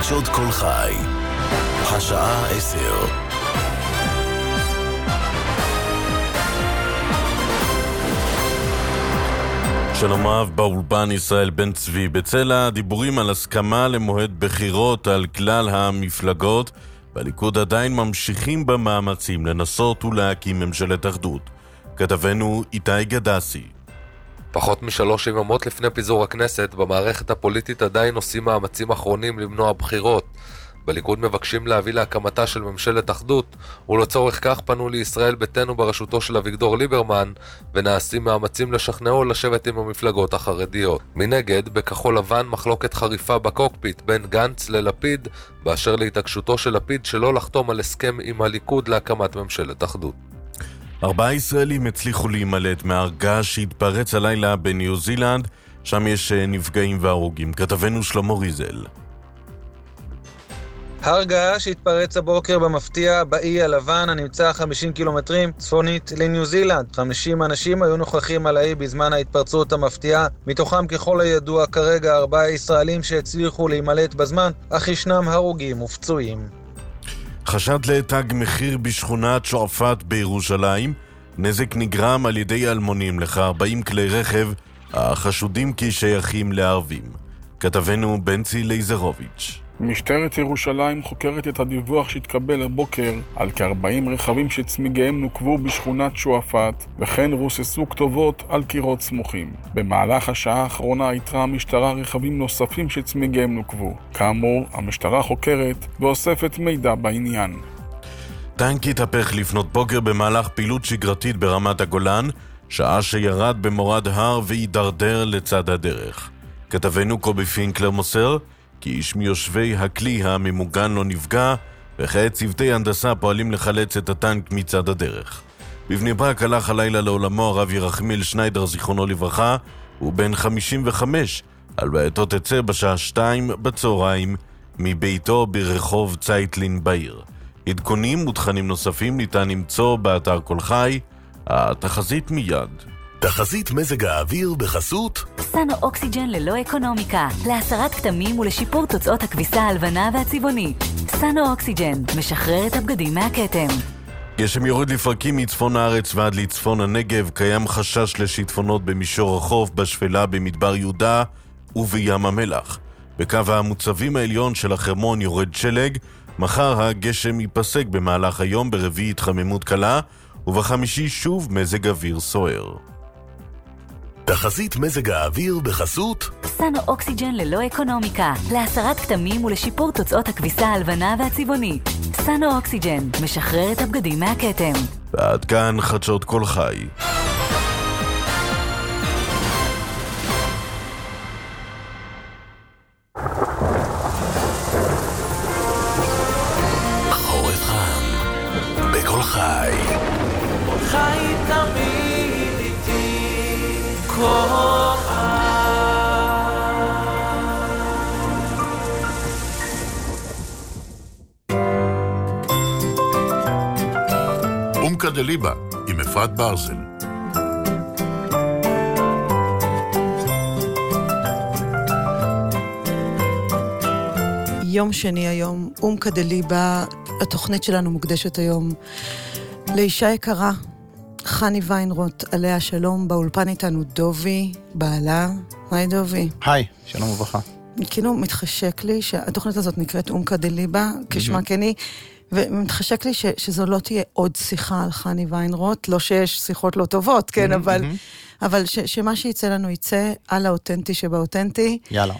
חדשות כל חי, השעה 10. שלום רב, באולפן ישראל בן צבי. בצל הדיבורים על הסכמה למועד בחירות על כלל המפלגות, בליכוד עדיין ממשיכים במאמצים לנסות ולהקים ממשלת אחדות. כתבנו איתי גדסי. פחות מ3 יממות לפני פיזור הכנסת, במערכת הפוליטית עדיין עושים מאמצים אחרונים למנוע בחירות. בליכוד מבקשים להביא להקמתה של ממשלת אחדות, ולצורך כך פנו לישראל ביתנו בראשותו של אביגדור ליברמן, ונעשים מאמצים לשכנעו לשבת עם המפלגות החרדיות. מנגד, בכחול לבן מחלוקת חריפה בקוקפיט בין גנץ ללפיד, באשר להתעקשותו של לפיד שלא לחתום על הסכם עם הליכוד להקמת ממשלת אחדות. 4 ישראלים הצליחו להימלט מהר געש שהתפרץ הלילה בניו זילנד, שם יש נפגעים והרוגים. כתבנו שלמה ריזל. הר געש שהתפרץ הבוקר במפתיע באי הלבן הנמצא 50 קילומטרים צפונית לניו זילנד. 50 אנשים היו נוכחים על האי בזמן ההתפרצות המפתיעה, מתוכם ככל הידוע כרגע 4 ישראלים שהצליחו להימלט בזמן, אך ישנם הרוגים ופצועים. חשד לתג מחיר בשכונת שועפאט בירושלים, נזק נגרם על ידי אלמונים לכ-40 כלי רכב החשודים כשייכים לערבים. כתבנו בנצי לייזרוביץ'. משטרת ירושלים חוקרת את הדיווח שהתקבל הבוקר על כ-40 רכבים שצמיגיהם נוקבו בשכונת שועפאט, וכן רוססו כתובות על קירות סמוכים. במהלך השעה האחרונה איתרה המשטרה רכבים נוספים שצמיגיהם נוקבו. כאמור, המשטרה חוקרת ואוספת מידע בעניין. טנק התהפך לפנות בוקר במהלך פעילות שגרתית ברמת הגולן, שעה שירד במורד הר והידרדר לצד הדרך. כתבנו קובי פינקלר מוסר כי איש מיושבי הכלי הממוגן לא נפגע, וכעת צוותי הנדסה פועלים לחלץ את הטנק מצד הדרך. בבני ברק הלך הלילה לעולמו הרב ירחמיאל שניידר זיכרונו לברכה, הוא בן 55, הלווייתו תצא בשעה 2 בצהריים מביתו ברחוב צייטלין בעיר. עדכונים ותכנים נוספים ניתן למצוא באתר כל חי. התחזית מיד. תחזית מזג האוויר בחסות סנו אוקסיג'ן ללא אקונומיקה, להסרת כתמים ולשיפור תוצאות הכביסה הלבנה והצבעונית. סנו אוקסיג'ן משחרר את הבגדים מהכתם. גשם יורד לפרקים מצפון הארץ ועד לצפון הנגב. קיים חשש לשיטפונות במישור החוף, בשפלה, במדבר יהודה ובים המלח. בקו המוצבים העליון של החרמון יורד שלג. מחר הגשם ייפסק במהלך היום, ברביעי התחממות קלה, ובחמישי שוב מזג אוויר סוער. תחזית מזג האוויר בחסות סנו אוקסיג'ן ללא אקונומיקה, להסרת כתמים ולשיפור תוצאות הכביסה הלבנה והצבעונית. סנו אוקסיג'ן משחרר את הבגדים מהכתם. ועד כאן חדשות כל חי. חורף חם בכל חי. חי תמיד איתי כל חי. אומקה דליבה עם אפרת ברזל. יום שני היום, אומקה דליבה, התוכנית שלנו מוקדשת היום לאישה יקרה, חני ויינרוט, עליה שלום. באולפן איתנו דובי, בעלה. היי דובי. היי, שלום וברכה. כאילו מתחשק לי שהתוכנית הזאת נקראת אומקה דליבה, כשמה כני, ומתחשק לי שזו לא תהיה עוד שיחה על חני ויינרוט, לא שיש שיחות לא טובות, כן, אבל שמה שיצא לנו יצא על האותנטי שבאותנטי. יאללה.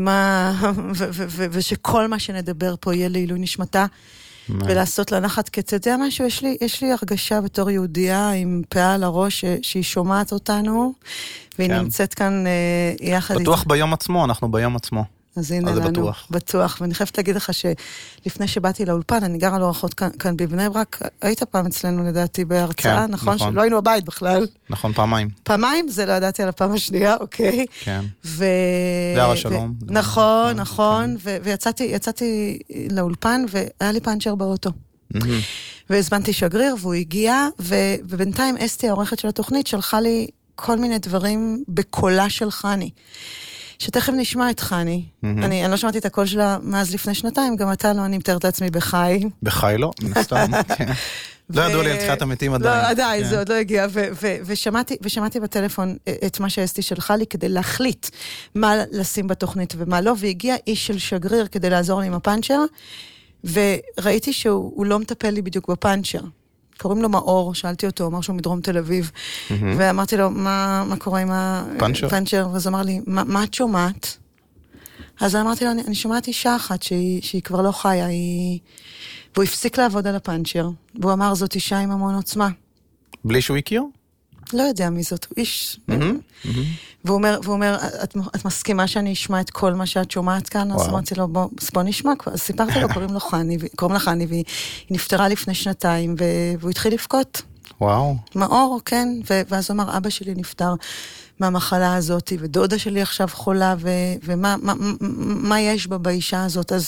ושכל מה שנדבר פה יהיה לעילוי נשמתה, ולעשות לנחת קצת. זה משהו, יש לי הרגשה בתור יהודייה עם פאה על הראש שהיא שומעת אותנו, והיא נמצאת כאן יחד. בטוח ביום עצמו, אנחנו ביום עצמו. אז הנה לנו, בטוח. ואני חייבת להגיד לך שלפני שבאתי לאולפן, אני גרה לא רחוק כאן בבני ברק, היית פעם אצלנו לדעתי בהרצאה, נכון? שלא היינו הבית בכלל. נכון, פעמיים. פעמיים? זה לא ידעתי על הפעם השנייה, אוקיי. כן. להר השלום. נכון, נכון. ויצאתי לאולפן, והיה לי פאנצ'ר באוטו. והזמנתי שגריר, והוא הגיע, ובינתיים אסתי, העורכת של התוכנית, שלחה לי כל מיני דברים בקולה של חני. שתכף נשמע את חני. אני לא שמעתי את הקול שלה מאז לפני שנתיים, גם אתה לא, אני מתארת לעצמי בחי. בחי לא, מן הסתם, כן. לא ידעו לי על תחיית המתים עדיין. לא, עדיין, זה עוד לא הגיע, ושמעתי בטלפון את מה שאסתי שלחה לי, כדי להחליט מה לשים בתוכנית ומה לא, והגיע איש של שגריר כדי לעזור לי עם הפאנצ'ר, וראיתי שהוא לא מטפל לי בדיוק בפאנצ'ר. קוראים לו מאור, שאלתי אותו, אמר שהוא מדרום תל אביב, ואמרתי לו, מה קורה עם הפאנצ'ר? ואז אמר לי, מה את שומעת? אז אמרתי לו, אני שומעת אישה אחת שהיא כבר לא חיה, והוא הפסיק לעבוד על הפאנצ'ר, והוא אמר, זאת אישה עם המון עוצמה. בלי שהוא הכיר? לא יודע מי זאת, הוא איש. והוא אומר, את מסכימה שאני אשמע את כל מה שאת שומעת כאן? אז אמרתי לו, בוא נשמע. אז סיפרתי לו, קוראים לה חני, והיא נפטרה לפני שנתיים, והוא התחיל לבכות. וואו. מאור, כן, ואז הוא אמר, אבא שלי נפטר מהמחלה הזאת, ודודה שלי עכשיו חולה, ומה יש בה באישה הזאת? אז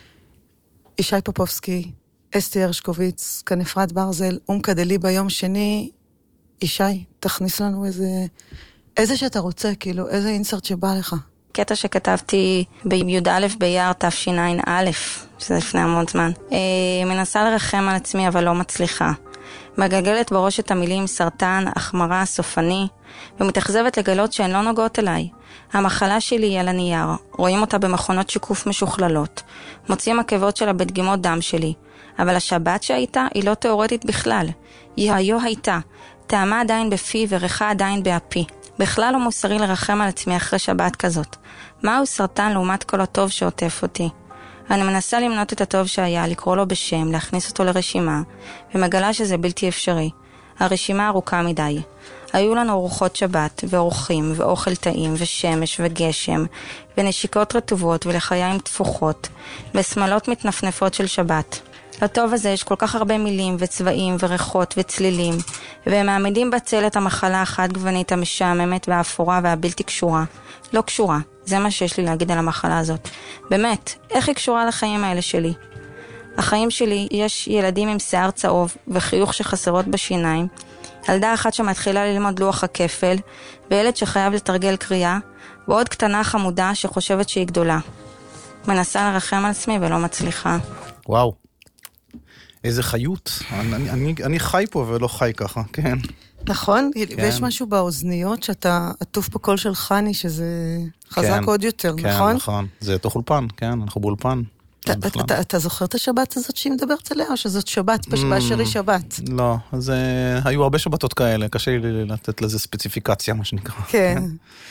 ישי פופובסקי, אסתי הרשקוביץ, כאן אפרת ברזל, אומקדלי ביום שני, ישי, תכניס לנו איזה שאתה רוצה, כאילו, איזה אינסרט שבא לך. קטע שכתבתי בי"א באייר תשע"א, שזה לפני המון זמן. מנסה לרחם על עצמי, אבל לא מצליחה. מגלגלת בראש את המילים סרטן, החמרה, סופני, ומתאכזבת לגלות שהן לא נוגעות אליי. המחלה שלי היא על הנייר, רואים אותה במכונות שיקוף משוכללות, מוצאים עקבות שלה בדגימות דם שלי, אבל השבת שהייתה היא לא תיאורטית בכלל. היא היו הייתה, טעמה עדיין בפי וריחה עדיין באפי. בכלל לא מוסרי לרחם על עצמי אחרי שבת כזאת. מהו סרטן לעומת כל הטוב שעוטף אותי? אני מנסה למנות את הטוב שהיה, לקרוא לו בשם, להכניס אותו לרשימה, ומגלה שזה בלתי אפשרי. הרשימה ארוכה מדי. היו לנו ארוחות שבת, ואורחים, ואוכל טעים, ושמש, וגשם, ונשיקות רטובות, ולחיים תפוחות, ושמלות מתנפנפות של שבת. לטוב הזה יש כל כך הרבה מילים, וצבעים, וריחות, וצלילים, והם מעמידים בצל את המחלה החד גוונית המשעממת, והאפורה, והבלתי קשורה. לא קשורה. זה מה שיש לי להגיד על המחלה הזאת. באמת, איך היא קשורה לחיים האלה שלי? החיים שלי יש ילדים עם שיער צהוב וחיוך שחסרות בשיניים, ילדה אחת שמתחילה ללמוד לוח הכפל, וילד שחייב לתרגל קריאה, ועוד קטנה חמודה שחושבת שהיא גדולה. מנסה לרחם על עצמי ולא מצליחה. וואו. איזה חיות. אני חי פה ולא חי ככה, כן. נכון, ויש משהו באוזניות שאתה עטוף בקול של חני, שזה חזק עוד יותר, נכון? כן, נכון. זה תוך אולפן, כן, אנחנו באולפן. אתה זוכר את השבת הזאת שהיא מדברת עליה, או שזאת שבת באשר היא שבת? לא, אז היו הרבה שבתות כאלה, קשה לי לתת לזה ספציפיקציה, מה שנקרא. כן.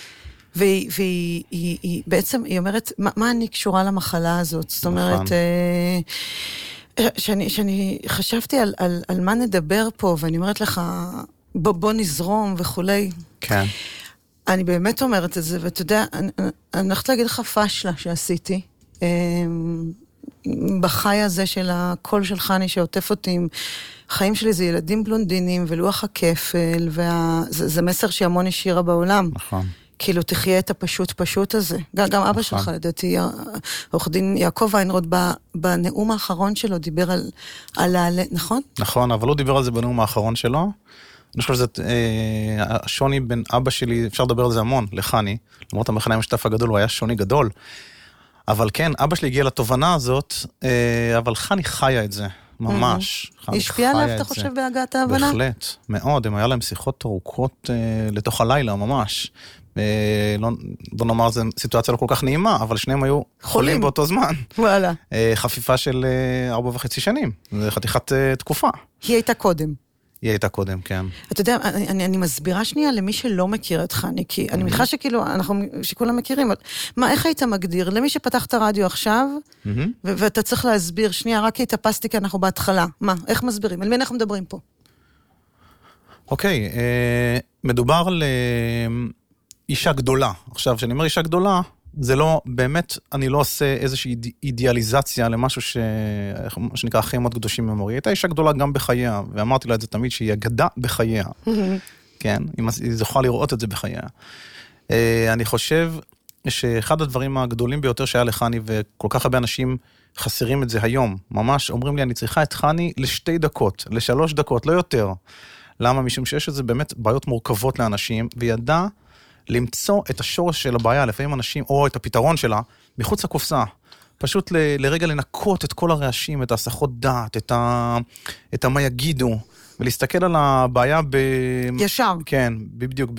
והיא בעצם, היא אומרת, מה אני קשורה למחלה הזאת? זאת אומרת, שאני חשבתי על מה נדבר פה, ואני אומרת לך, בוא נזרום וכולי. כן. אני באמת אומרת את זה, ואתה יודע, אני הולכת להגיד לך פשלה שעשיתי, בחי הזה של הקול של חני שעוטף אותי עם חיים שלי, זה ילדים בלונדינים ולוח הכפל, זה מסר שהמון השאירה בעולם. נכון. כאילו תחיה את הפשוט הזה. גם אבא שלך, לדעתי, עורך דין יעקב ויינרוט, בנאום האחרון שלו דיבר על נכון? נכון, אבל הוא דיבר על זה בנאום האחרון שלו. אני חושב שזה השוני בין אבא שלי, אפשר לדבר על זה המון, לחני, למרות המכנה המשותף הגדול, הוא היה שוני גדול. אבל כן, אבא שלי הגיע לתובנה הזאת, אבל חני חיה את זה, ממש. השפיע עליו, אתה חושב, בהגעת ההבנה? בהחלט, מאוד. הם היה להם שיחות ארוכות לתוך הלילה, ממש. בוא נאמר, זו סיטואציה לא כל כך נעימה, אבל שניהם היו חולים באותו זמן. וואלה. חפיפה של 4.5 שנים. זה חתיכת תקופה. היא הייתה קודם. היא הייתה קודם, כן. אתה יודע, אני מסבירה שנייה למי שלא מכיר את חני, כי אני מניחה שכאילו, שכולם מכירים, מה, איך היית מגדיר? למי שפתח את הרדיו עכשיו, ואתה צריך להסביר, שנייה, רק התאפסתי כי אנחנו בהתחלה. מה, איך מסבירים? על מי אנחנו מדברים פה? אוקיי, מדובר על אישה גדולה. עכשיו, כשאני אומר אישה גדולה, זה לא, באמת, אני לא עושה איזושהי אידיאליזציה למשהו שנקרא חיים מאוד קדושים ממורי. הייתה אישה גדולה גם בחייה, ואמרתי לה את זה תמיד שהיא אגדה בחייה. כן, היא זוכה לראות את זה בחייה. אני חושב שאחד הדברים הגדולים ביותר שהיה לחני, וכל כך הרבה אנשים חסרים את זה היום, ממש אומרים לי, אני צריכה את חני ל2 דקות, ל3 דקות, לא יותר. למה? משום שיש את זה באמת בעיות מורכבות לאנשים, וידע למצוא את השורש של הבעיה, לפעמים אנשים, או את הפתרון שלה, מחוץ לקופסה. פשוט לרגע לנקות את כל הרעשים, את ההסחות דעת, את מה יגידו, ולהסתכל על הבעיה ישר. כן, בדיוק,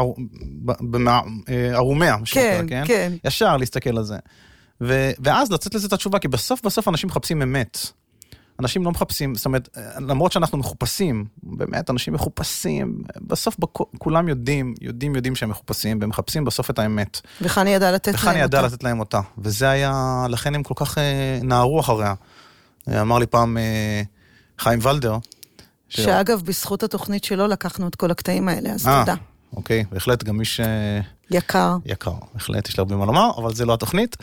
בערומיה. כן, כן. ישר להסתכל על זה. ואז לצאת לזה את התשובה, כי בסוף אנשים מחפשים אמת. אנשים לא מחפשים, זאת אומרת, למרות שאנחנו מחופשים, באמת, אנשים מחופשים, בסוף כולם יודעים שהם מחופשים, והם מחפשים בסוף את האמת. וחני ידע לתת להם אותה. וחני ידע לתת להם אותה. וזה היה, לכן הם כל כך נערו אחריה. אמר לי פעם חיים ולדר. שאגב, בזכות התוכנית שלו לקחנו את כל הקטעים האלה, אז תודה. אוקיי, בהחלט גם איש... יקר. יקר, בהחלט, יש לה הרבה מה לומר, אבל זה לא התוכנית.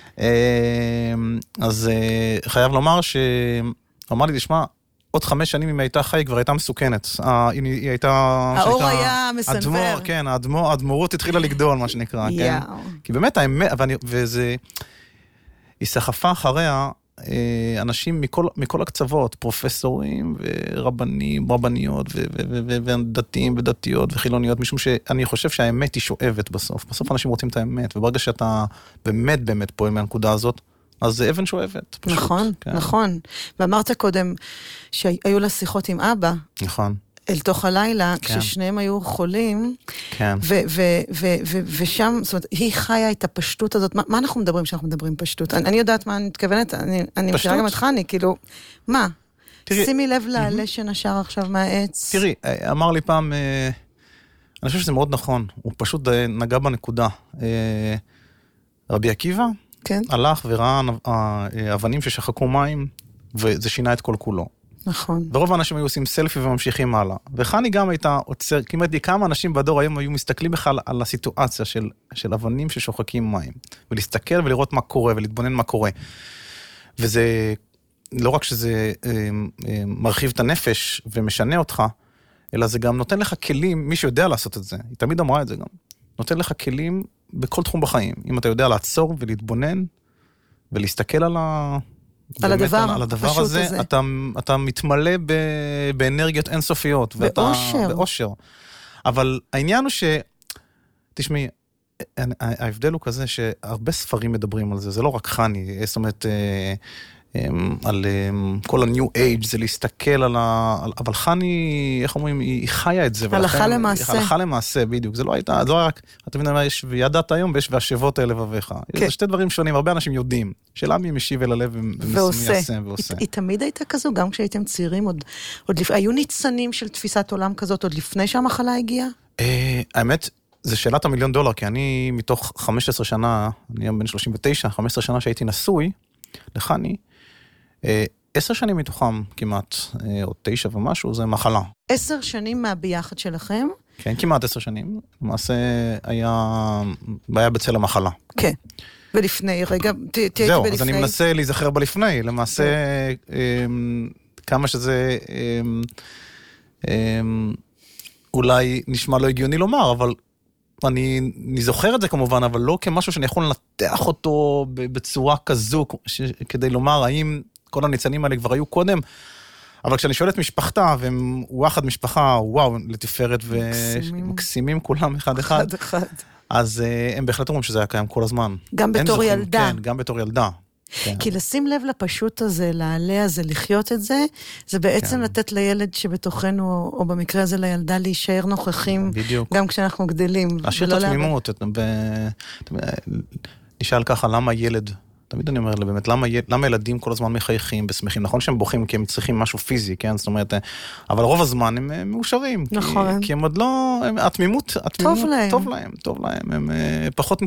אז חייב לומר אמר לי, תשמע, עוד 5 שנים אם הייתה חי, כבר הייתה מסוכנת. היא הייתה... האור היה מסנבר. כן, הדמורות התחילה לגדול, מה שנקרא, כן? כי באמת, האמת, היא סחפה אחריה אנשים מכל הקצוות, פרופסורים ורבנים, רבניות, ודתיים ודתיות וחילוניות, משום שאני חושב שהאמת היא שואבת בסוף. בסוף אנשים רוצים את האמת, וברגע שאתה באמת פועל מהנקודה הזאת, אז זה אבן שואבת. פשוט, נכון, כן. נכון. ואמרת קודם שהיו לה שיחות עם אבא. נכון. אל תוך הלילה, כן. כששניהם היו חולים. כן. ושם, זאת אומרת, היא חיה את הפשטות הזאת. מה אנחנו מדברים כשאנחנו מדברים פשטות? אני יודעת מה אני מתכוונת, אני מכירה גם את חני, כאילו, מה? שימי לב לעלה שנשר עכשיו מהעץ. תראי, אמר לי פעם, אני חושב שזה מאוד נכון, הוא פשוט נגע בנקודה. רבי עקיבא, כן. הלך וראה אבנים ששחקו מים, וזה שינה את כל כולו. נכון. ורוב האנשים היו עושים סלפי וממשיכים הלאה. וחני גם הייתה עוצר, כמעט כמה אנשים בדור היום היו מסתכלים בכלל על הסיטואציה של אבנים ששוחקים מים. ולהסתכל ולראות מה קורה, ולהתבונן מה קורה. וזה, לא רק שזה מרחיב את הנפש ומשנה אותך, אלא זה גם נותן לך כלים, מי שיודע לעשות את זה, היא תמיד אמרה את זה גם, נותן לך כלים בכל תחום בחיים. אם אתה יודע לעצור ולהתבונן, ולהסתכל על הדבר הזה, אתה מתמלא באנרגיות אינסופיות. באושר. אבל העניין הוא תשמעי, ההבדל הוא כזה שהרבה ספרים מדברים על זה, זה לא רק חני, זאת אומרת, על כל ה-New Age, זה להסתכל אבל חני, איך אומרים, היא חיה את זה. הלכה למעשה. הלכה למעשה, בדיוק. זה לא הייתה, זה לא רק, אתה מבין, יש וידעת היום, ויש והשבות אל לבביך. זה שתי דברים שונים, הרבה אנשים יודעים. שאלה מי משיב אל הלב ועושה. היא תמיד הייתה כזו, גם כשהייתם צעירים, היו ניצנים של תפיסת עולם כזאת, עוד לפני שהמחלה הגיעה? האמת, זה שאלת $1,000,000, כי אני מתוך 15 שנה, אני היום בן 39, 15 שנה שהייתי נשוי, לחני, 10 שנים מתוכם כמעט, או 9 ומשהו, זה מחלה. 10 שנים מהביחד שלכם? כן, כמעט 10 שנים. למעשה היה בעיה בצל המחלה. כן. ולפני, רגע, תהיה זהו, בלפני. אז אני מנסה להיזכר בלפני. למעשה, כמה שזה אולי נשמע לא הגיוני לומר, אבל אני זוכר את זה כמובן, אבל לא כמשהו שאני יכול לנתח אותו בצורה כזו, כדי לומר האם כל הניצנים האלה כבר היו קודם, אבל כשאני שואל את משפחתה, והם וואחד משפחה, וואו, לתפארת ומקסימים כולם אחד. אז הם בהחלט אומרים שזה היה קיים כל הזמן. גם בתור ילדה. כן, גם בתור ילדה. כי לשים לב לפשוט הזה, לעלה הזה, לחיות את זה, זה בעצם לתת לילד שבתוכנו, או במקרה הזה לילדה, להישאר נוכחים, גם כשאנחנו גדלים. להשאיר את התמימות. נשאל ככה, למה ילד, תמיד אני אומר באמת, למה ילדים כל הזמן מחייכים ושמחים? נכון שהם בוכים כי הם צריכים משהו פיזי, כן? זאת אומרת, אבל רוב הזמן הם מאושרים. נכון. כי הם עוד לא, התמימות, טוב להם. הם פחות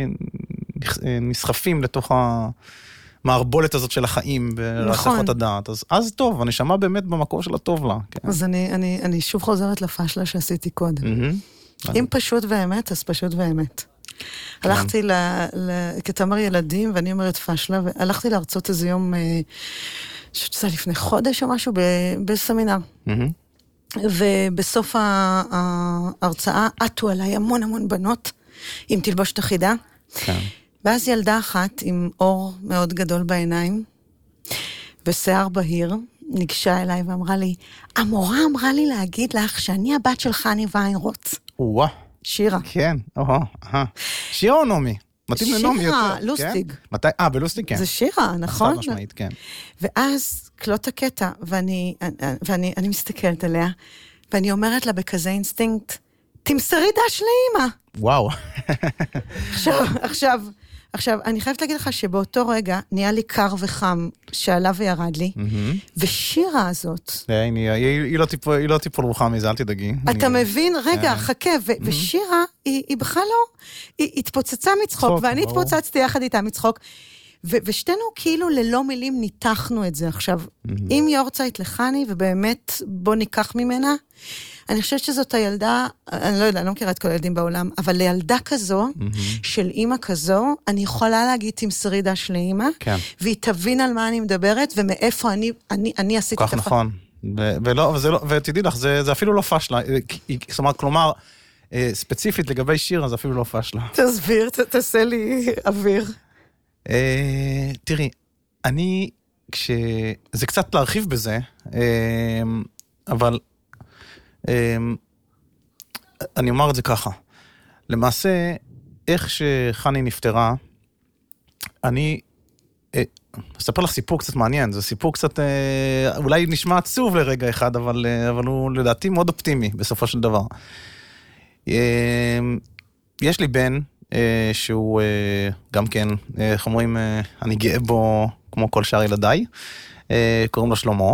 נסחפים לתוך המערבולת הזאת של החיים ולהסחות הדעת. אז טוב, אני שמע באמת במקור של הטוב לה. אז אני שוב חוזרת לפשלה שעשיתי קודם. אם פשוט ואמת, אז פשוט ואמת. הלכתי כתמר ילדים, ואני אומרת פשלה, והלכתי לארצות איזה יום, שזה לפני חודש או משהו, בסמינר. ובסוף ההרצאה, עטו עליי המון בנות, עם תלבושת אחידה. ואז ילדה אחת, עם אור מאוד גדול בעיניים, ושיער בהיר, ניגשה אליי ואמרה לי, המורה אמרה לי להגיד לך שאני הבת של חני ויינרוט. שירה. כן, שירה או נומי? מתאים לנומי יותר. שירה, לוסטיג. מתי? בלוסטיג, כן. זה שירה, נכון? חד משמעית, כן. ואז קלוט הקטע, ואני מסתכלת עליה, ואני אומרת לה בכזה אינסטינקט, תמסרי דש לאמא. וואו. עכשיו, אני חייבת להגיד לך שבאותו רגע נהיה לי קר וחם שעלה וירד לי, ושירה הזאת... היא לא טיפול רוחם מזה, אל תדאגי. אתה מבין? רגע, חכה, ושירה היא בכלל לא... היא התפוצצה מצחוק, ואני התפוצצתי יחד איתה מצחוק, ושתינו כאילו ללא מילים ניתחנו את זה. עכשיו, אם יורצייט לחני, ובאמת בוא ניקח ממנה, אני חושבת שזאת הילדה, אני לא יודע, אני לא מכירה את כל הילדים בעולם, אבל לילדה כזו, של אימא כזו, אני יכולה להגיד תמסרי דש לאימא, והיא תבין על מה אני מדברת, ומאיפה אני עשיתי כך נכון. ותדעי לך, זה אפילו לא פשלה. זאת אומרת, כלומר, ספציפית לגבי שירה, זה אפילו לא פשלה. תסביר, תעשה לי אוויר. תראי, זה קצת להרחיב בזה, אבל אני אומר את זה ככה. למעשה, איך שחני נפטרה, אני אספר לך סיפור קצת מעניין, זה סיפור קצת, אולי נשמע עצוב לרגע אחד, אבל הוא לדעתי מאוד אופטימי בסופו של דבר. יש לי בן, שהוא גם כן, איך אומרים, אני גאה בו כמו כל שאר ילדיי, קוראים לו שלמה,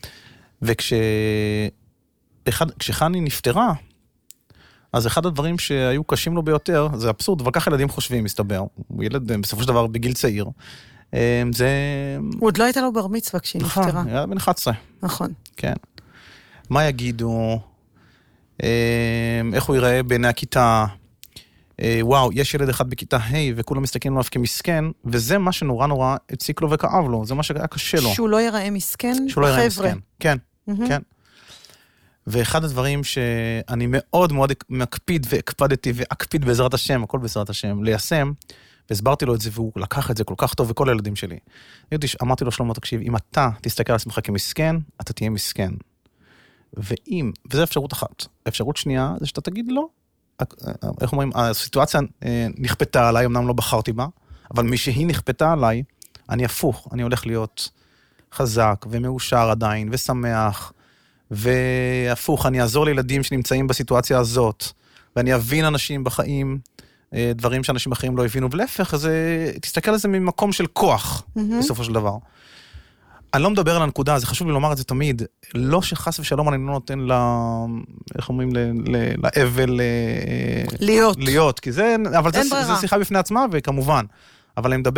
וכשחני נפטרה, אז אחד הדברים שהיו קשים לו ביותר, זה אבסורד, אבל ככה ילדים חושבים, מסתבר, הוא ילד בסופו של דבר בגיל צעיר, זה... הוא עוד לא הייתה לו בר מצווה כשהיא נפטרה. נכון, היה בן 11. נכון. כן. מה יגידו, איך הוא ייראה בעיני הכיתה, וואו, יש ילד אחד בכיתה ה' וכולם מסתכלים עליו כמסכן, וזה מה שנורא נורא הציק לו וכאב לו, זה מה שהיה קשה לו. שהוא לא ייראה מסכן? שהוא לא ייראה מסכן, כן, כן. ואחד הדברים שאני מאוד מאוד מקפיד והקפדתי ואקפיד בעזרת השם, הכל בעזרת השם, ליישם, והסברתי לו את זה, והוא לקח את זה כל כך טוב, וכל הילדים שלי. אמרתי לו, שלמה, תקשיב, אם אתה תסתכל על עצמך כמסכן, אתה תהיה מסכן. וזו אפשרות אחת. אפשרות שנייה, זה שאתה תגיד לא. איך אומרים, הסיטואציה נכפתה עליי, אמנם לא בחרתי בה, אבל משהיא נכפתה עליי, אני הפוך, אני הולך להיות חזק ומאושר עדיין, ושמח, והפוך, אני אעזור לילדים שנמצאים בסיטואציה הזאת, ואני אבין אנשים בחיים, דברים שאנשים אחרים לא הבינו, ולהפך, תסתכל על זה ממקום של כוח, בסופו של דבר. אני לא מדבר על הנקודה, זה חשוב לי לומר את זה תמיד, לא שחס ושלום אני לא נותן איך אומרים, לאבל להיות, כי זה, אבל זה שיחה בפני עצמה, וכמובן, אבל אני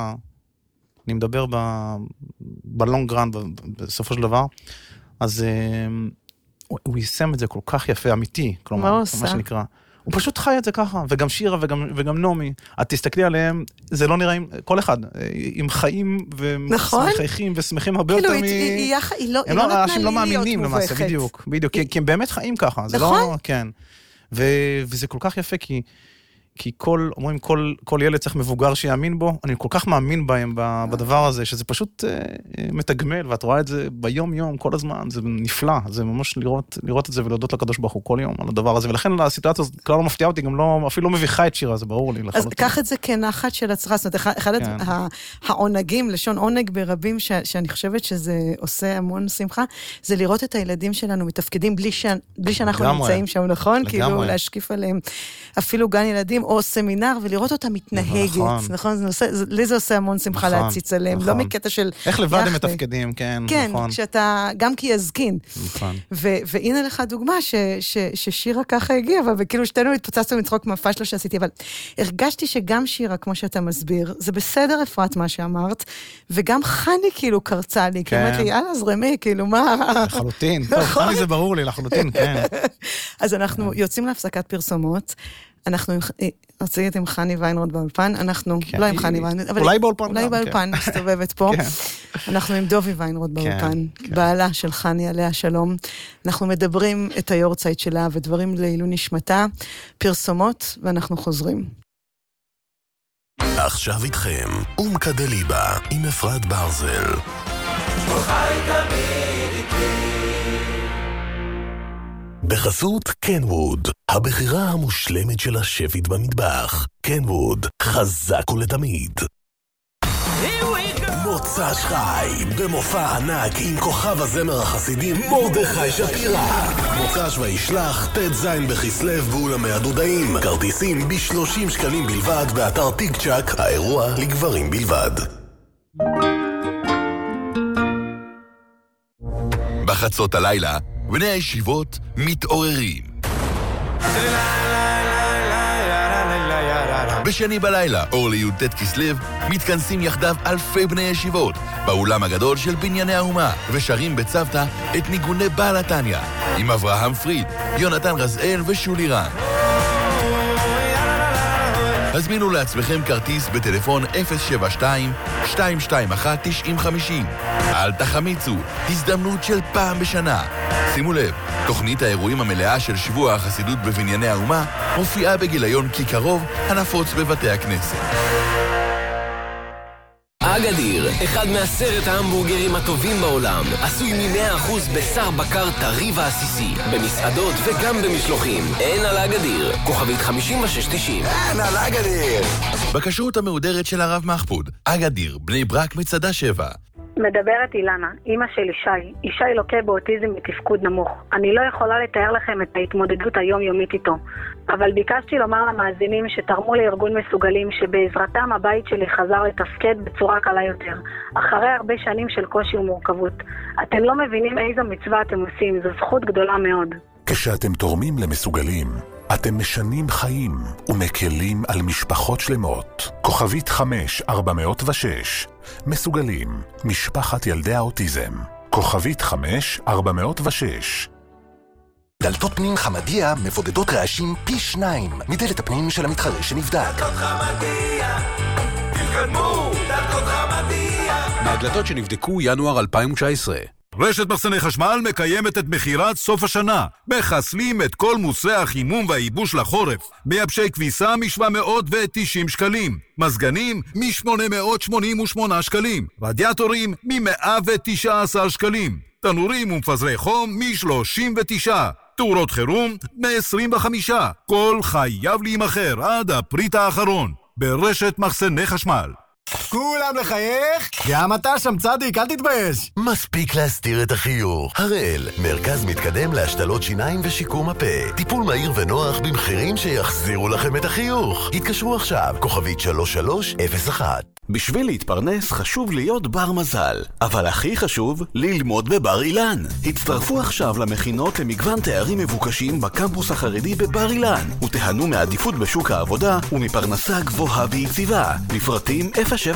מדבר בלונג רן, בסופו של דבר, אז הוא יישם את זה כל כך יפה, אמיתי, כלומר, מה שנקרא. הוא פשוט חי את זה ככה, וגם שירה וגם נומי, את תסתכלי עליהם, זה לא נראה כל אחד, עם חיים ומחייכים ושמחים הרבה יותר הם לא אנשים לא מאמינים למעשה, בדיוק, כי הם באמת חיים ככה, זה לא, כן, וזה כל כך יפה, כי אומרים, כל ילד צריך מבוגר שיאמין בו, אני כל כך מאמין בהם בדבר הזה, שזה פשוט מתגמל, ואת רואה את זה ביום יום, כל הזמן, זה נפלא, זה ממש לראות את זה ולהודות לקדוש ברוך הוא כל יום על הדבר הזה, ולכן הסיטואציה הזאת כלל לא מפתיעה אותי, גם לא, אפילו לא מביכה את שירה, זה ברור לי. אז קח את זה כנחת של הצרה, זאת אומרת, אחד העונגים, לשון עונג ברבים, שאני חושבת שזה עושה המון שמחה, זה לראות את הילדים שלנו מתפקדים בלי שאנחנו נמצאים שם, נכון? כאילו להשקיף עליהם אפילו גן ילדים או סמינר, ולראות אותה מתנהגת, נכון? לי זה עושה המון שמחה להציץ עליהם, לא מקטע של... איך לבד הם מתפקדים, כן, נכון. כן, כשאתה, גם כי יזקין. נכון. והנה לך דוגמה ששירה ככה הגיעה, וכאילו שתינו התפוצצנו מצחוק מהפשלה שעשיתי, אבל הרגשתי שגם שירה, כמו שאתה מסביר, זה בסדר אפרת מה שאמרת, וגם חני כאילו קרצה לי, כי אמרת לי, יאללה, זרמי, כאילו מה... לחלוטין, טוב, חני זה ברור לי, לחלוטין, כן. אז אנחנו יוצאים להפסקת פרסומות, אנחנו נציגת עם חני ויינרוט באולפן, אנחנו, לא עם חני ויינרוט, אבל אולי באולפן, מסתובבת פה, אנחנו עם דובי ויינרוט באולפן, בעלה של חני עליה שלום, אנחנו מדברים את היורצייט שלה ודברים לעילוי נשמתה, פרסומות, ואנחנו חוזרים. עכשיו איתכם, אומקה דליבה עם אפרת ברזל. בחסות קנווד, הבחירה המושלמת של השפית במטבח. קנווד, חזק ולתמיד. מוצ"ש חי, במופע ענק עם כוכב הזמר החסידים מרדכי שפירא. מוצ"ש וישלח, ט"ז בכסלו באולם הדודאים. כרטיסים ב-30 שקלים בלבד באתר טיק צ'ק, האירוע לגברים בלבד. בחצות הלילה, בני הישיבות מתעוררים. בשני בלילה, אור לי"ט כסלו, מתכנסים יחדיו אלפי בני ישיבות באולם הגדול של בנייני האומה, ושרים בצוותא את ניגוני בעל התניא עם אברהם פריד, יונתן רזאל ושולי רן. הזמינו לעצמכם כרטיס בטלפון 072-221-9050. אל תחמיצו, הזדמנות של פעם בשנה. שימו לב, תוכנית האירועים המלאה של שבוע החסידות בבנייני האומה מופיעה בגיליון כי קרוב הנפוץ בבתי הכנסת. אגדיר, אחד מ10 ההמבורגרים הטובים בעולם, עשוי מ100% בשר בקר טרי ועסיסי, במסעדות וגם במשלוחים. אין על אגדיר, כוכבית 5690. אין על אגדיר. בכשרות המהודרת של הרב מחפוד, אגדיר, בני ברק מצדה 7. מדברת אילנה, אמא של ישי לוקה באוטיזם בתפקוד נמוך. אני לא יכולה לתאר לכם את ההתמודדות היומיומית איתו, אבל ביקשתי לומר למאזינים שתרמו לארגון מסוגלים שבעזרתם הבית שלי חזר לתפקד בצורה קלה יותר, אחרי הרבה שנים של קושי ומורכבות. אתם לא מבינים איזו מצווה אתם עושים, זו זכות גדולה מאוד. כשאתם תורמים למסוגלים, אתם משנים חיים ומקלים על משפחות שלמות. כוכבית 5406. מסוגלים, משפחת ילדי האוטיזם. כוכבית 5406. דלתות פנים חמדיה מבודדות רעשים פי 2 מדלת הפנים של המתחרה שנבדק. דלתות חמדיה, תתקדמו, דלתות חמדיה. מהדלתות שנבדקו ינואר 2019. רשת מחסני חשמל מקיימת את מחירת סוף השנה. מחסלים את כל מוצרי החימום והייבוש לחורף. מייבשי כביסה מ-790 שקלים. מזגנים מ-888 שקלים. רדיאטורים מ-119 שקלים. תנורים ומפזרי חום מ-39. תאורות חירום מ-25. כל חייב להימחר עד הפריט האחרון. ברשת מחסני חשמל. כולם לחייך? גם אתה שם צדיק, אל תתבייש. מספיק להסתיר את החיוך. הראל, מרכז מתקדם להשתלות שיניים ושיקום הפה. טיפול מהיר ונוח במחירים שיחזירו לכם את החיוך. התקשרו עכשיו, כוכבית 3301. בשביל להתפרנס חשוב להיות בר מזל, אבל הכי חשוב ללמוד בבר אילן. הצטרפו עכשיו למכינות למגוון תארים מבוקשים בקמפוס החרדי בבר אילן, ותיהנו מעדיפות בשוק העבודה ומפרנסה גבוהה ויציבה. לפרטים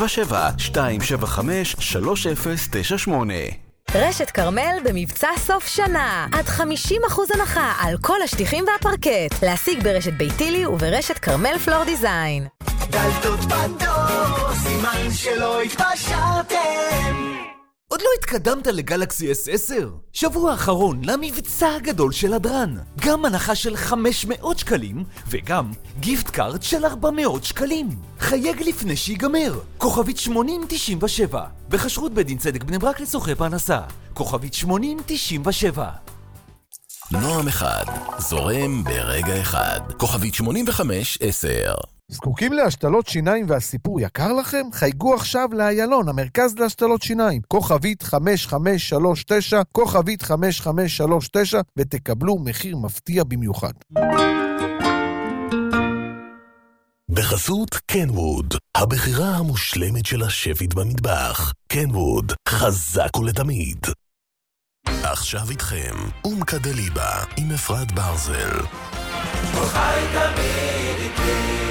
077-275-3098. רשת קרמל במבצע סוף שנה, עד 50% הנחה על כל השטיחים והפרקט. להשיג ברשת ביתילי וברשת קרמל פלור דיזיין. דלתות בדור, סימן שלא התפשרתם. עוד לא התקדמת לגלקסי S10? שבוע האחרון למבצע הגדול של הדרן. גם הנחה של 500 שקלים, וגם גיפט קארד של 400 שקלים. חייג לפני שיגמר. כוכבית 8097. בחשרות בית דין צדק בני ברק לצורכי פרנסה. כוכבית 8097. נועם אחד, זורם ברגע אחד. כוכבית 8510. זקוקים להשתלות שיניים והסיפור יקר לכם? חייגו עכשיו לאיילון, המרכז להשתלות שיניים. כוכבית 5539, כוכבית 5539, ותקבלו מחיר מפתיע במיוחד. בחסות קנווד, הבחירה המושלמת של השפית במטבח. קנווד, חזק ולתמיד. עכשיו איתכם, אומקה דליבה עם אפרת ברזל. חי תמיד איתי.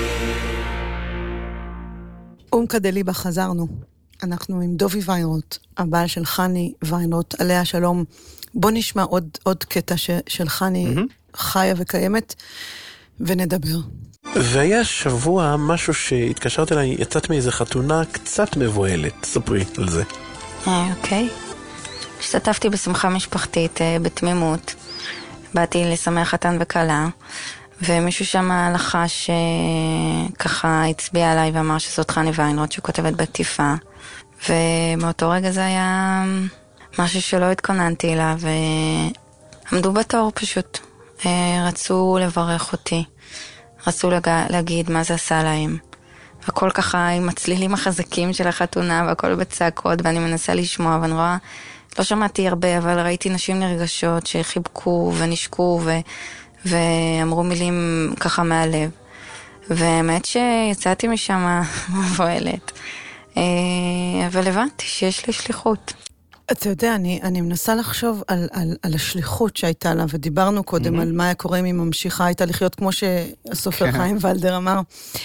אומקה דליבה חזרנו. אנחנו עם דובי ויינרוט, הבעל של חני ויינרוט, עליה שלום. בוא נשמע עוד קטע של חני חיה וקיימת, ונדבר. והיה שבוע משהו שהתקשרת אליי, יצאת מאיזה חתונה קצת מבועלת. ספרי על זה. אוקיי. השתתפתי בשמחה משפחתית בתמימות. באתי לשמח חתן וקלה. ומישהו שם לחש שככה הצביע עליי ואמר שזאת חני ויינרוט שכותבת בטיפה. ומאותו רגע זה היה משהו שלא התכוננתי אליו, ועמדו בתור פשוט. רצו לברך אותי, רצו להגיד מה זה עשה להם. הכל ככה עם הצלילים החזקים של החתונה, והכל בצעקות, ואני מנסה לשמוע, ואני רואה, לא שמעתי הרבה, אבל ראיתי נשים נרגשות שחיבקו ונשקו ואמרו מילים ככה מהלב. והאמת שיצאתי משם מבועלת. אבל הבנתי שיש לי שליחות. אתה יודע, אני מנסה לחשוב על השליחות שהייתה לה, ודיברנו קודם על מה היה קורה אם היא ממשיכה הייתה לחיות, כמו שהסופר חיים ולדר אמר.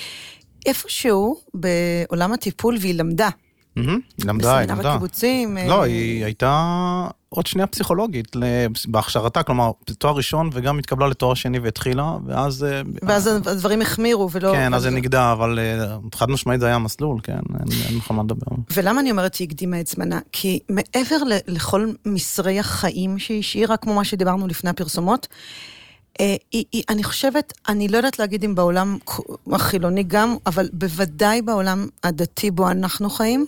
איפשהו בעולם הטיפול, והיא למדה. למדה. בסמינר הקיבוצים. לא, היא הייתה עוד שנייה פסיכולוגית בהכשרתה, כלומר, תואר ראשון וגם התקבלה לתואר שני והתחילה, ואז הדברים החמירו ולא... כן, אז זה נגדע, אבל חד משמעית זה היה מסלול, כן, אין לך מה לדבר. ולמה אני אומרת שהיא הקדימה את זמנה? כי מעבר לכל מסרי החיים שהיא השאירה, כמו מה שדיברנו לפני הפרסומות, אני חושבת, אני לא יודעת להגיד אם בעולם החילוני גם, אבל בוודאי בעולם הדתי בו אנחנו חיים,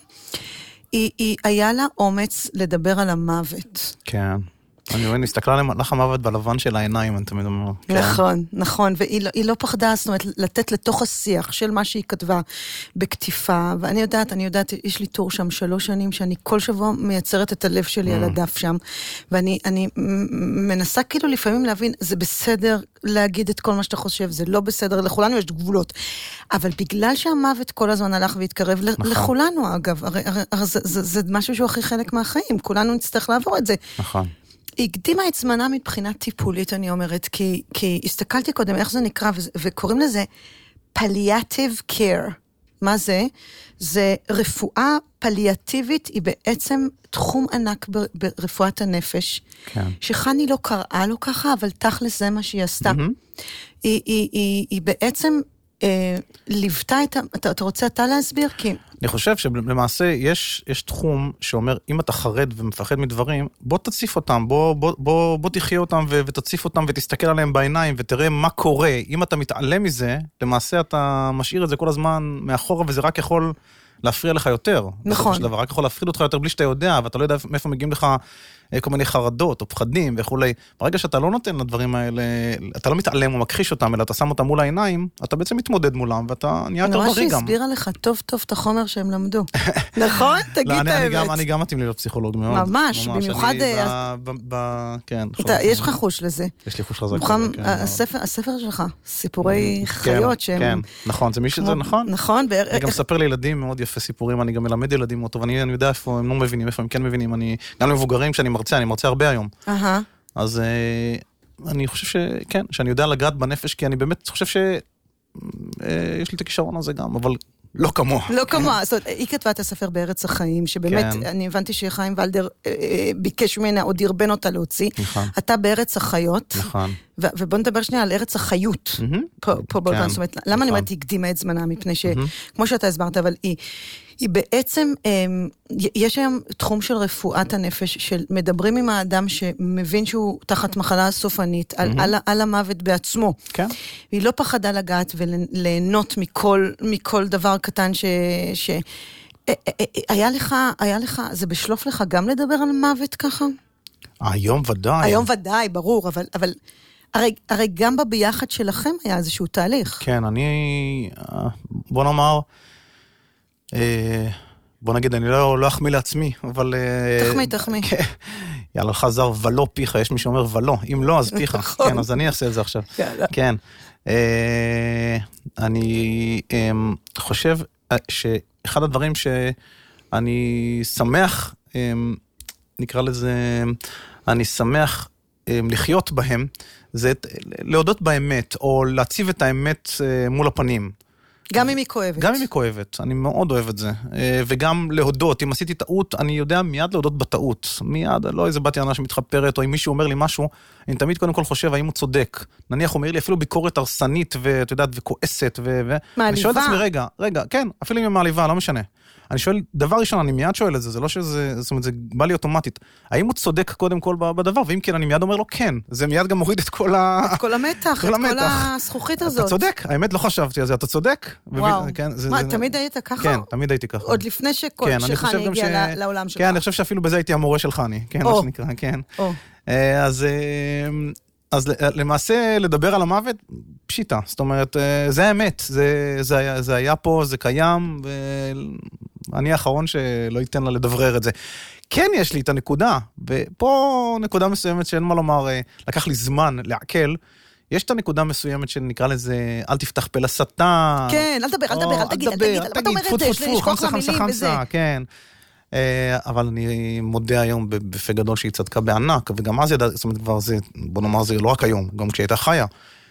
היה לה אומץ לדבר על המוות. כן. אני רואה, נסתכלה לך המוות בלבן של העיניים, אני תמיד אומר. נכון, והיא לא פחדה, זאת אומרת, לתת לתוך השיח של מה שהיא כתבה בכתיפה, ואני יודעת, יש לי טור שם 3 שנים, שאני כל שבוע מייצרת את הלב שלי על הדף שם, ואני מנסה כאילו לפעמים להבין, זה בסדר להגיד את כל מה שאתה חושב, זה לא בסדר, לכולנו יש גבולות, אבל בגלל שהמוות כל הזמן הלך והתקרב, לכולנו אגב, הרי זה משהו שהוא הכי חלק מהחיים, כולנו נצטרך לעבור את זה. נכון. היא הקדימה את זמנה מבחינה טיפולית, אני אומרת, כי הסתכלתי קודם איך זה נקרא, וקוראים לזה palliative care. מה זה? זה רפואה פליאטיבית, היא בעצם תחום ענק ברפואת הנפש, כן. שחני לא קראה לו ככה, אבל תכלס זה מה שהיא עשתה. היא בעצם ליוותה את... אתה רוצה אתה להסביר? כי... אני חושב שלמעשה יש תחום שאומר, אם אתה חרד ומפחד מדברים, בוא תציף אותם, בוא תחיה אותם ותציף אותם ותסתכל עליהם בעיניים ותראה מה קורה. אם אתה מתעלם מזה, למעשה אתה משאיר את זה כל הזמן מאחורה, וזה רק יכול להפריע לך יותר. נכון. דבר, רק יכול להפריד אותך יותר בלי שאתה יודע, ואתה לא יודע מאיפה מגיעים לך כל מיני חרדות או פחדים וכולי. ברגע שאתה לא נותן לדברים האלה, אתה לא מתעלם או מכחיש אותם, אלא אתה שם אותם מול העיניים, אתה בעצם מתמודד מולם, ואתה נהיה יותר בריא גם. נורא שהסבירה לך טוב את החומר שהם למדו. נכון? תגיד את האמת. אני גם מתאים להיות פסיכולוג מאוד. ממש, במיוחד... כן. יש לך חוש לזה. יש לי חוש חזק. הספר שלך, סיפורי חיות שהם... כן, נכון, זה מישהו זה נכון. נכון. אני גם מספר לילדים מאוד יפה סיפורים, אני גם מלמד ילדים אותו, ואני יודע איפה הם לא מבינים, איפה הם כן מבינים. אני גם למבוגרים שאני מרצה הרבה היום. אז אני חושב שכן, שאני יודע לגעת בנפש, כי אני באמת חושב שיש לי את הכישרון הזה גם, אבל לא כמוה. לא כמוה. זאת אומרת, היא כתבה את הספר בארץ החיים, שבאמת, אני הבנתי שחיים ולדר ביקש ממנה, עוד ירבן אותה להוציא. אתה בארץ החיות. נכון. ובוא נדבר שנייה על ארץ החיות. פה באולפן. זאת אומרת, למה אני אומרת, היא הקדימה את זמנה, מפני שכמו שאתה הסברת, אבל היא בעצם, יש היום תחום של רפואת הנפש, של מדברים עם האדם שמבין שהוא תחת מחלה סופנית, על המוות בעצמו. כן. והיא לא פחדה לגעת וליהנות מכל דבר קטן היה לך, זה בשלוף לך גם לדבר על מוות ככה? היום ודאי. היום ודאי, ברור, אבל הרי גם בביחד שלכם היה איזשהו תהליך. כן, בוא נאמר, בוא נגיד, אני לא אחמיא לעצמי, אבל... תחמיא. יאללה, חזר ולא פיך, יש מי שאומר ולא, אם לא, אז פיך. כן, אז אני אעשה את זה עכשיו. כן. אני חושב שאחד הדברים שאני שמח, נקרא לזה, אני שמח לחיות בהם, זה להודות באמת, או להציב את האמת מול הפנים. גם אם היא כואבת. גם אם היא כואבת, אני מאוד אוהב את זה. וגם להודות, אם עשיתי טעות, אני יודע מיד להודות בטעות. מיד, לא איזה בת יענה שמתחפרת, או אם מישהו אומר לי משהו, אני תמיד קודם כל חושב, האם הוא צודק. נניח, הוא אומר לי אפילו ביקורת הרסנית, ואת יודעת, וכועסת, מעליבה. אני שואל את עצמי, רגע, כן, אפילו אם היא מעליבה, לא משנה. אני שואל, דבר ראשון, אני מיד שואל את זה, זה לא שזה, זאת אומרת, זה בא לי אוטומטית. האם הוא צודק קודם כל בדבר, ואם כן, אני מיד אומר לו כן. זה מיד גם מוריד את כל המתח, את כל הזכוכית הזאת. אתה צודק, האמת לא חשבתי על זה, אתה צודק. וואו. מה, תמיד היית ככה? כן, תמיד הייתי ככה. עוד לפני שחני הגיע לעולם שלך. כן, אני חושב שאפילו בזה הייתי המורה של חני, כן, מה שנקרא, כן. אז למעשה לדבר על המוות, פשיטה. זאת אומרת, זה האמת. זה היה פה, זה קיים, ואני האחרון שלא ייתן לה לדברר את זה. כן יש לי את הנקודה, ופה נקודה מסוימת שאין מה לומר, לקח לי זמן לעכל, יש את הנקודה מסוימת שנקרא לזה, אל תפתח פה לשטן. כן, אל תגיד, מה אתה אומר את זה? יש לי לשכוח למילים וזה. כן. אבל אני מודה היום בפה גדול שהיא צדקה בענק, וגם אז ידע, זאת אומרת כבר זה, בוא נאמר זה לא רק היום, גם כשהייתה חיה.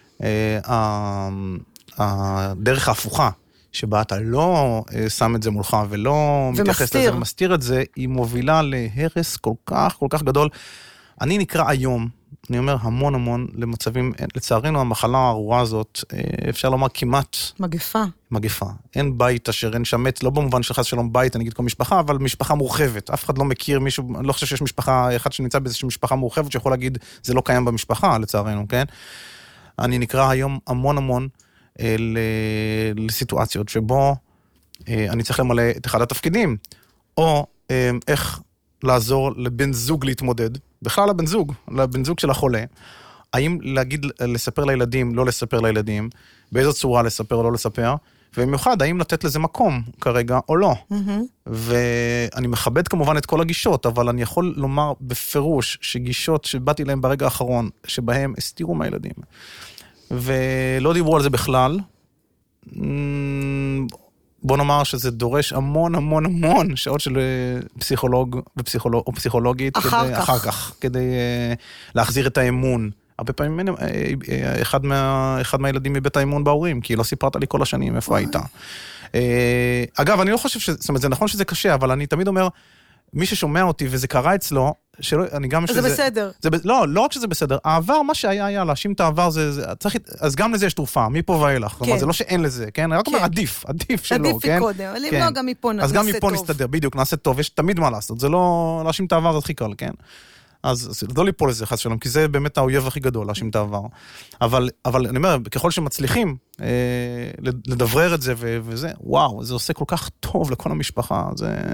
הדרך ההפוכה, שבה אתה לא שם את זה מולך, ולא מתייחס לזה ומסתיר את זה, היא מובילה להרס כל כך גדול. אני נקרא היום, אני אומר המון למצבים, לצערנו המחלה הארורה הזאת, אפשר לומר כמעט... מגפה. אין בית אשר אין שמת, לא במובן של חס שלום בית, אני אגיד כל משפחה, אבל משפחה מורחבת. אף אחד לא מכיר מישהו, אני לא חושב שיש משפחה, אחד שנמצא באיזושהי משפחה מורחבת, שיכול להגיד, זה לא קיים במשפחה, לצערנו, כן? אני נקרא היום המון לסיטואציות שבו אני צריך למלא את אחד התפקידים, או איך לעזור לבן זוג להתמודד, בכלל לבן זוג של החולה, האם לספר לילדים, לא לספר לילדים, באיזו צורה לספר או לא לספר, ובמיוחד, האם לתת לזה מקום כרגע או לא. ואני מכבד כמובן את כל הגישות, אבל אני יכול לומר בפירוש שגישות שבאתי להם ברגע האחרון, שבהם הסתירו מהילדים, ולא דיברו על זה בכלל, בוא נאמר שזה דורש המון שעות של פסיכולוג או פסיכולוגית אחר כך, כדי להחזיר את האמון. הרבה פעמים אחד מהילדים מבית האמון בהורים, כי לא סיפרת לי כל השנים איפה הייתה. אגב, אני לא חושב זאת אומרת, זה נכון שזה קשה, אבל אני תמיד אומר, מי ששומע אותי וזה קרה אצלו, זה בסדר. לא רק שזה בסדר, העבר, מה היה, להאשים את העבר, אז גם לזה יש תרופה, מפה ואילך. כלומר, זה לא שאין לזה, כן? אני רק אומר, עדיף שלא, עדיף מקודם, אבל אם לא, גם מפה נעשה טוב. אז גם מפה נסתדר, בדיוק, נעשה טוב, יש תמיד מה לעשות, זה לא, להאשים את העבר זה הכי קל, כן? אז לא ליפול לזה חס שלום, כי זה באמת האויב הכי גדול, להאשים את העבר. אבל אני אומר, ככל שמצליחים לדברר את זה וזה, וואו, זה עושה כל כך טוב לכל המשפחה,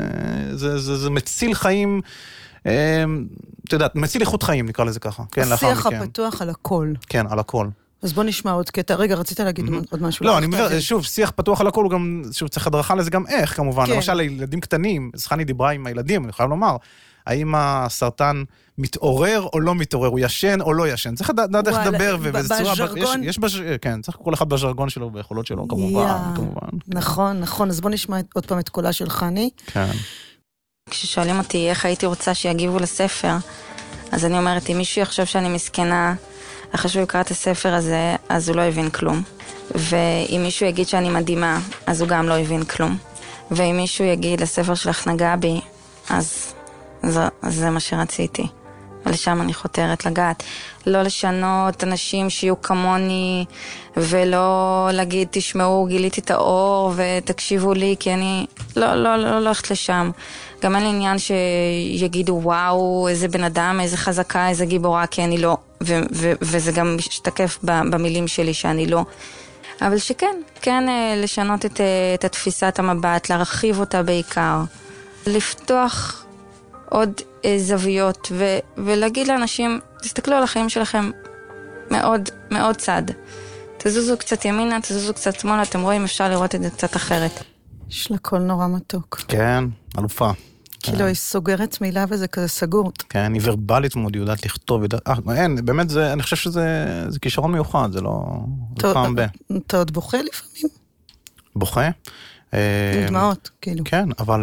זה מציל חיים, אתה יודע, מציל איכות חיים, נקרא לזה ככה. השיח הפתוח על הכל. כן, על הכל. אז בוא נשמע עוד קטע. רגע, רצית להגיד עוד משהו? לא, אני אומר, שוב, שיח פתוח על הכל, הוא גם, שוב, צריך הדרכה לזה גם איך, כמובן. למשל, לילדים קטנים, אז חני דיברה עם הילדים, אני חייב לומר, האם הסרטן מתעורר או לא מתעורר, הוא ישן או לא ישן. צריך לדעת איך לדבר, בז'רגון? כן, צריך כל אחד בז'רגון שלו, ביכולות שלו, כמובן. נכון, אז בוא נשמע עוד פעם את קולה של חני. כן. כששואלים אותי איך הייתי רוצה שיגיבו לספר, אז אני אומרת, אם מישהו יחשוב שאני מסכנה, אחרי שהוא יקרא את הספר הזה, אז הוא לא הבין כלום. ואם מישהו יגיד שאני מדהימה, אז הוא גם לא הבין כלום. ואם מישהו יגיד לספר שלך נגע בי, אז זה מה שרציתי. ולשם אני חותרת לגעת. לא לשנות אנשים שיהיו כמוני, ולא להגיד, תשמעו, גיליתי את האור, ותקשיבו לי, כי אני לא הולכת לשם. גם אין לי עניין שיגידו, וואו, איזה בן אדם, איזה חזקה, איזה גיבורה, כי אני לא. וזה גם משתקף במילים שלי שאני לא. אבל כן לשנות את תפיסת המבט, להרחיב אותה בעיקר. לפתוח עוד זוויות, ולהגיד לאנשים, תסתכלו על החיים שלכם מאוד צד. תזוזו קצת ימינה, תזוזו קצת שמאלה, אתם רואים, אפשר לראות את זה קצת אחרת. יש לה קול נורא מתוק. כן, אלופה. כאילו, היא סוגרת מילה וזה כזה סגור. כן, היא ורבלית מאוד, היא יודעת לכתוב. אין, באמת, אני חושב שזה כישרון מיוחד, זה לא פעם ב. אתה עוד בוכה לפעמים? בוכה? עם דמעות, כאילו. כן, אבל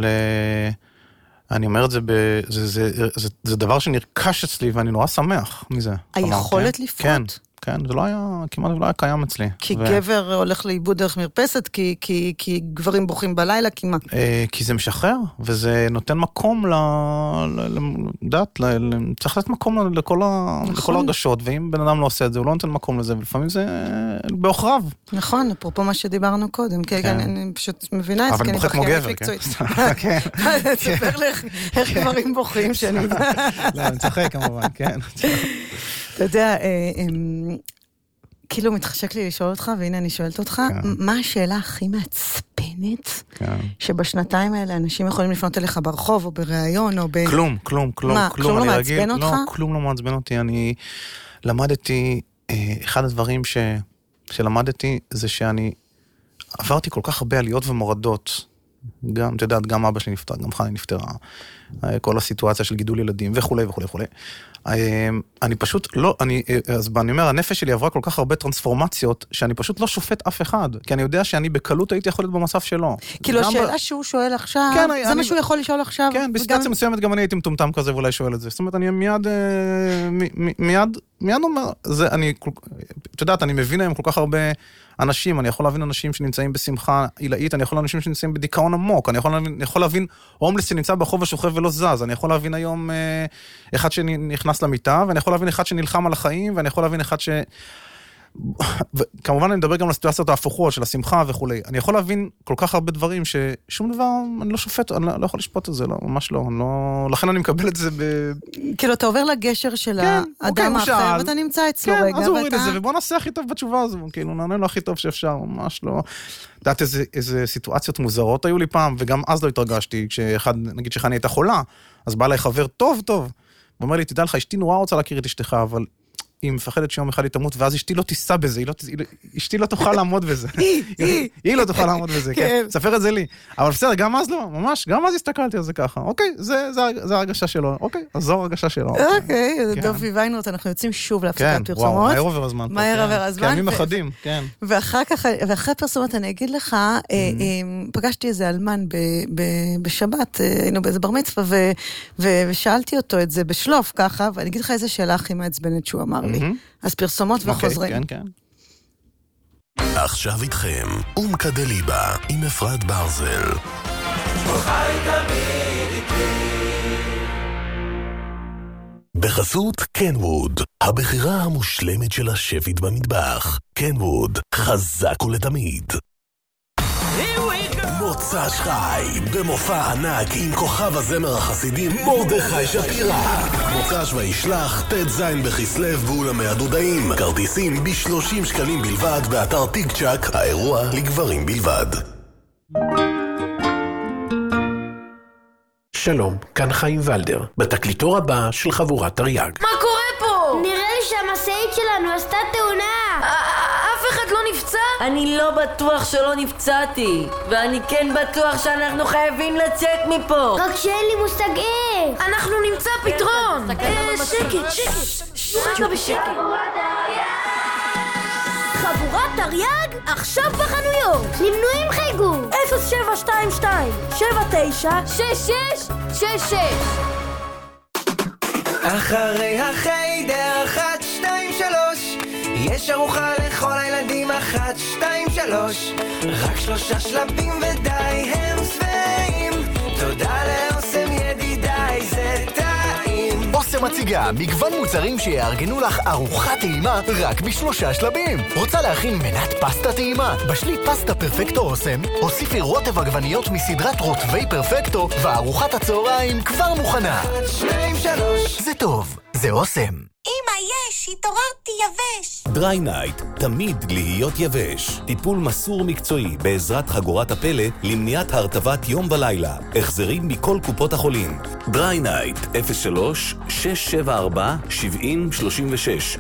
אני אומר את זה, זה דבר שנרכש אצלי, ואני נורא שמח מזה. היכולת לפחות? כן. כן, זה לא היה, כמעט לא היה קיים אצלי. כי גבר הולך לאיבוד דרך מרפסת, כי גברים בוכים בלילה, כמעט. כי זה משחרר, וזה נותן מקום צריך לתת מקום לכל הרגשות, ואם בן אדם לא עושה את זה, הוא לא נותן מקום לזה, ולפעמים זה באוכריו. נכון, אפרופו מה שדיברנו קודם, כי אני פשוט מבינה את זה, אבל בוכה כמו גבר, כן. תספר לך איך גברים בוכים שאני... לא, אני צוחק כמובן, כן. אתה יודע, כאילו מתחשק לי לשאול אותך, והנה אני שואלת אותך, מה השאלה הכי מעצבנת שבשנתיים האלה אנשים יכולים לפנות אליך ברחוב או בראיון או ב... כלום. מה, כלום לא מעצבן אותך? לא, כלום לא מעצבן אותי. אני למדתי, אחד הדברים שלמדתי זה שאני עברתי כל כך הרבה עליות ומורדות. גם, אתה יודעת, גם אבא שלי נפטר, גם חני נפטרה. כל הסיטואציה של גידול ילדים וכו' וכו' וכו'. אני פשוט לא, אז אני אומר, הנפש שלי עברה כל כך הרבה טרנספורמציות, שאני פשוט לא שופט אף אחד, כי אני יודע שאני בקלות הייתי יכול להיות במצב שלו. כאילו השאלה שהוא שואל עכשיו, זה מה שהוא יכול לשאול עכשיו. כן, בסיטואציה מסוימת גם אני הייתי מטומטם כזה ואולי שואל את זה. זאת אומרת, אני מיד אומר, אתה יודעת, אני מבין היום כל כך הרבה אנשים, אני יכול להבין אנשים שנמצאים בשמחה עילאית, אני יכול להבין אנשים שנמצאים בדיכאון עמוק, אני יכול להבין הומלס שנמצא ברחוב ושוכב ולא זז, אני יכול להבין היום אחד שנכנס למיטה, ואני יכול להבין אחד שנלחם על החיים, ואני יכול להבין אחד וכמובן אני מדבר גם על הסיטואציות ההפוכות של השמחה וכו'. אני יכול להבין כל כך הרבה דברים ששום דבר אני לא שופט, אני לא יכול לשפוט את זה, ממש לא. לכן אני מקבל את זה כאילו אתה עובר לגשר של האדם האחר, ואתה נמצא אצלו רגע. כן, אז הוא הוריד את זה, ובוא נעשה הכי טוב בתשובה הזו, כאילו נענה לו הכי טוב שאפשר, ממש לא. דעת איזה סיטואציות מוזרות היו לי פעם, וגם אז לא התרגשתי, נגיד שחני הייתה חולה, אז בא אליי חבר טוב, ואומר לי, תדע לך, אשתי נורא רוצה להכיר את אשתך, אבל היא מפחדת שיום אחד היא תמות, ואז אשתי לא תיסע בזה, אשתי לא תוכל לעמוד בזה. היא לא תוכל לעמוד בזה, כן. ספר את זה לי. אבל בסדר, גם אז לא, ממש, גם אז הסתכלתי על זה ככה. אוקיי, זה הרגשה שלו. אוקיי, אז זו הרגשה שלו. אוקיי, דובי ויינרוט, אנחנו יוצאים שוב להפסקת פרסומות. כן, וואו, מהר עובר הזמן. מהר עובר הזמן. כימים אחדים, כן. ואחרי פרסומות אני אגיד לך, פגשתי איזה אלמן בשבת, היינו באיזה בר מצווה, ושאלתי אותו את זה בשלוף ככה, ואני אגיד לך איזה שאלה הכי מעצבנת שהוא אמר לי. אז פרסומות וחוזרים. כן. עכשיו איתכם, אומקה דליבה עם אפרת ברזל. בחסות קנווד, הבחירה המושלמת של השפית במטבח. קנווד, חזק ולתמיד. מוצ"ש חי, במופע ענק עם כוכב הזמר החסידי מרדכי שפירא. מוצ"ש וישלח, ט"ז בכסלו באולם הדודאים. כרטיסים ב-30 שקלים בלבד באתר טיק צ'ק, האירוע לגברים בלבד. שלום, כאן חיים ולדר, בתקליטור הבא של חבורת תרי"ג. מה קורה פה? נראה לי שהמשאית שלנו עשתה תאונה. אף אחד לא נפצע? אני לא בטוח שלא נפצעתי, ואני כן בטוח שאנחנו חייבים לצאת מפה. רק שאין לי מושג איך. אנחנו נמצא פתרון. שקט. רגע בשקט. חבורת תרי"ג עכשיו בחנויות. למנויים חייגו 0722 79 6666. אחרי החיידר 1, 2, 3 יש ארוחה לכל הילדים 1, 2, 3 רק 3 שלבים ודי הם שבעים. תודה לאוסם ידידיי זה טעים. אוסם מציגה מגוון מוצרים שיארגנו לך ארוחת טעימה רק ב3 שלבים. רוצה להכין מנת פסטה טעימה? בשלי פסטה פרפקטו אוסם, הוסיפי רוטב עגבניות מסדרת רוטבי פרפקטו, וארוחת הצהריים כבר מוכנה. 1, 2, 3 זה טוב, זה אוסם. אמא, יש, התעוררתי יבש. דריי נייט, תמיד להיות יבש. טיפול מסור מקצועי בעזרת חגורת הפלא למניעת הרטבת יום ולילה. החזרים מכל קופות החולים. דריי נייט, 03-674-7036.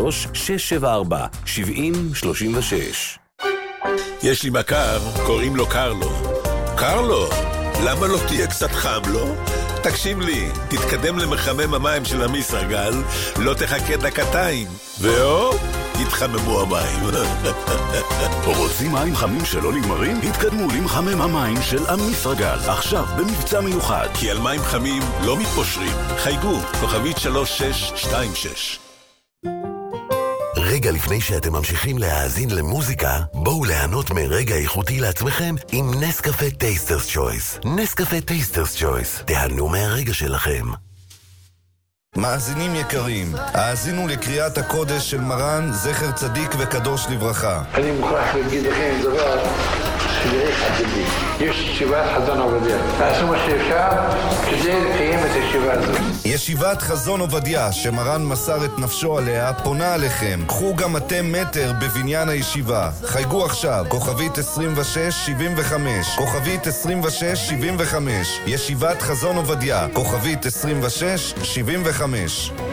03-674-7036. יש לי מכר, קוראים לו קרלו. קרלו, למה לא תהיה קצת חם לו? תקשיב לי, תתקדם למחמם המים של המסרגל, לא תחכה דקתיים, יתחממו המים. רוצים מים חמים שלא נגמרים? התקדמו למחמם המים של המסרגל, עכשיו במבצע מיוחד. כי על מים חמים לא מתפושרים. חייגו, כוכבית 3626. רגע לפני שאתם ממשיכים להאזין למוזיקה, בואו ליהנות מרגע איכותי לעצמכם עם נסקפה טייסטרס צ'ויס. נסקפה טייסטרס צ'ויס. תיהנו מהרגע שלכם. מאזינים יקרים, האזינו לקריאת הקודש של מרן זכר צדיק וקדוש לברכה. אני מוכרח להגיד לכם דבר כדי חסידים. יש ישיבת חזון עובדיה. תעשו מה שאפשר כדי לקיים את הישיבה הזאת. ישיבת חזון עובדיה, שמרן מסר את נפשו עליה, פונה עליכם. קחו גם אתם מטר בבניין הישיבה. חייגו עכשיו, כוכבית 2675, כוכבית 2675, ישיבת חזון עובדיה, כוכבית 2675.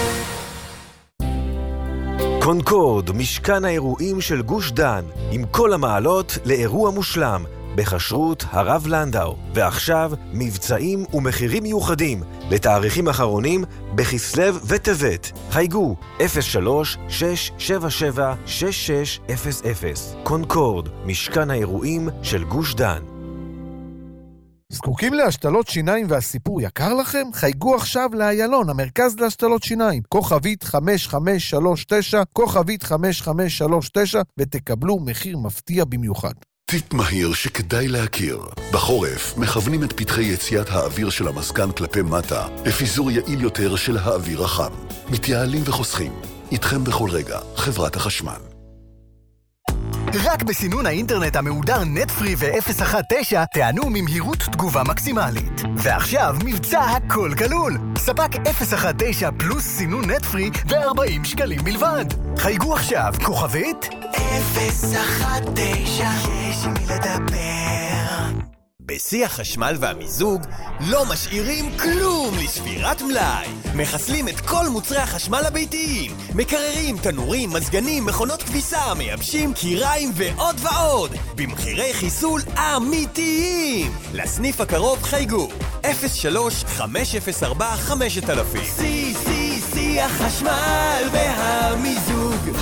קונקורד, משכן האירועים של גוש דן, עם כל המעלות לאירוע מושלם, בחשרות הרב לנדאו. ועכשיו, מבצעים ומחירים מיוחדים, לתאריכים אחרונים, בכסלו וטבת. חייגו, 03-677-6600. קונקורד, משכן האירועים של גוש דן. זקוקים להשתלות שיניים והסיפור יקר לכם? חייגו עכשיו לאיילון, המרכז להשתלות שיניים. כוכבית 5539, כוכבית 5539, ותקבלו מחיר מפתיע במיוחד. טיפ מהיר שכדאי להכיר. בחורף מכוונים את פתחי יציאת האוויר של המזגן כלפי מטה לפיזור יעיל יותר של האוויר החם. מתייעלים וחוסכים. איתכם בכל רגע, חברת החשמל. רק בסינון האינטרנט המהודר נטפרי ו-019 תענו ממהירות תגובה מקסימלית. ועכשיו מבצע הכל כלול. ספק 019 פלוס סינון נטפרי ו-40 שקלים בלבד. חייגו עכשיו, כוכבית 019, יש עם מי לדבר. בשיא החשמל והמיזוג לא משאירים כלום לשבירת מלאי. מחסלים את כל מוצרי החשמל הביתיים, מקררים, תנורים, מזגנים, מכונות כביסה, מייבשים, קיריים ועוד ועוד, במחירי חיסול אמיתיים. לסניף הקרוב חייגו 03-504-5000. שיא החשמל והמיזוג.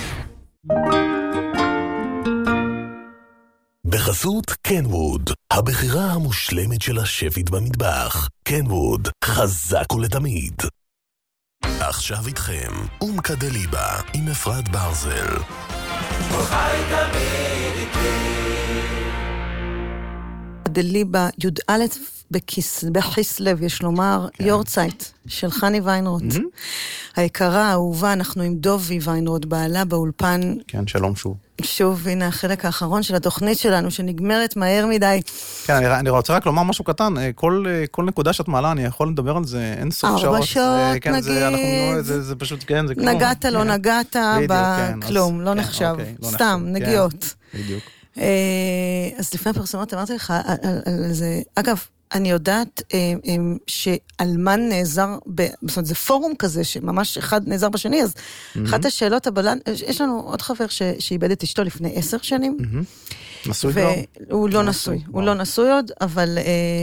בחסות קנווד, הבחירה המושלמת של השפית במטבח. קנווד, חזק ולתמיד. עכשיו איתכם, אומקדליבה עם אפרת ברזל. חי תמיד איתי. דליבה, י"א בכסלו, יש לומר, יורצייט של חני ויינרוט. היקרה, האהובה, אנחנו עם דובי ויינרוט, בעלה באולפן. כן, שלום שוב. שוב, הנה החלק האחרון של התוכנית שלנו, שנגמרת מהר מדי. כן, אני רוצה רק לומר משהו קטן, כל נקודה שאת מעלה, אני יכול לדבר על זה, אין סוף שעות. 4 שעות, נגיד. זה פשוט, כן, זה כלום. נגעת, לא נגעת, בכלום, לא נחשב. סתם, נגיעות. בדיוק. אז לפני הפרסומות אמרתי לך על זה, אגב, אני יודעת שאלמן נעזר, זאת אומרת, זה פורום כזה, שממש אחד נעזר בשני, אז אחת השאלות, יש לנו עוד חבר שאיבד את אשתו לפני 10 שנים, נשוי כבר? הוא לא נשוי, הוא לא נשוי עוד, אבל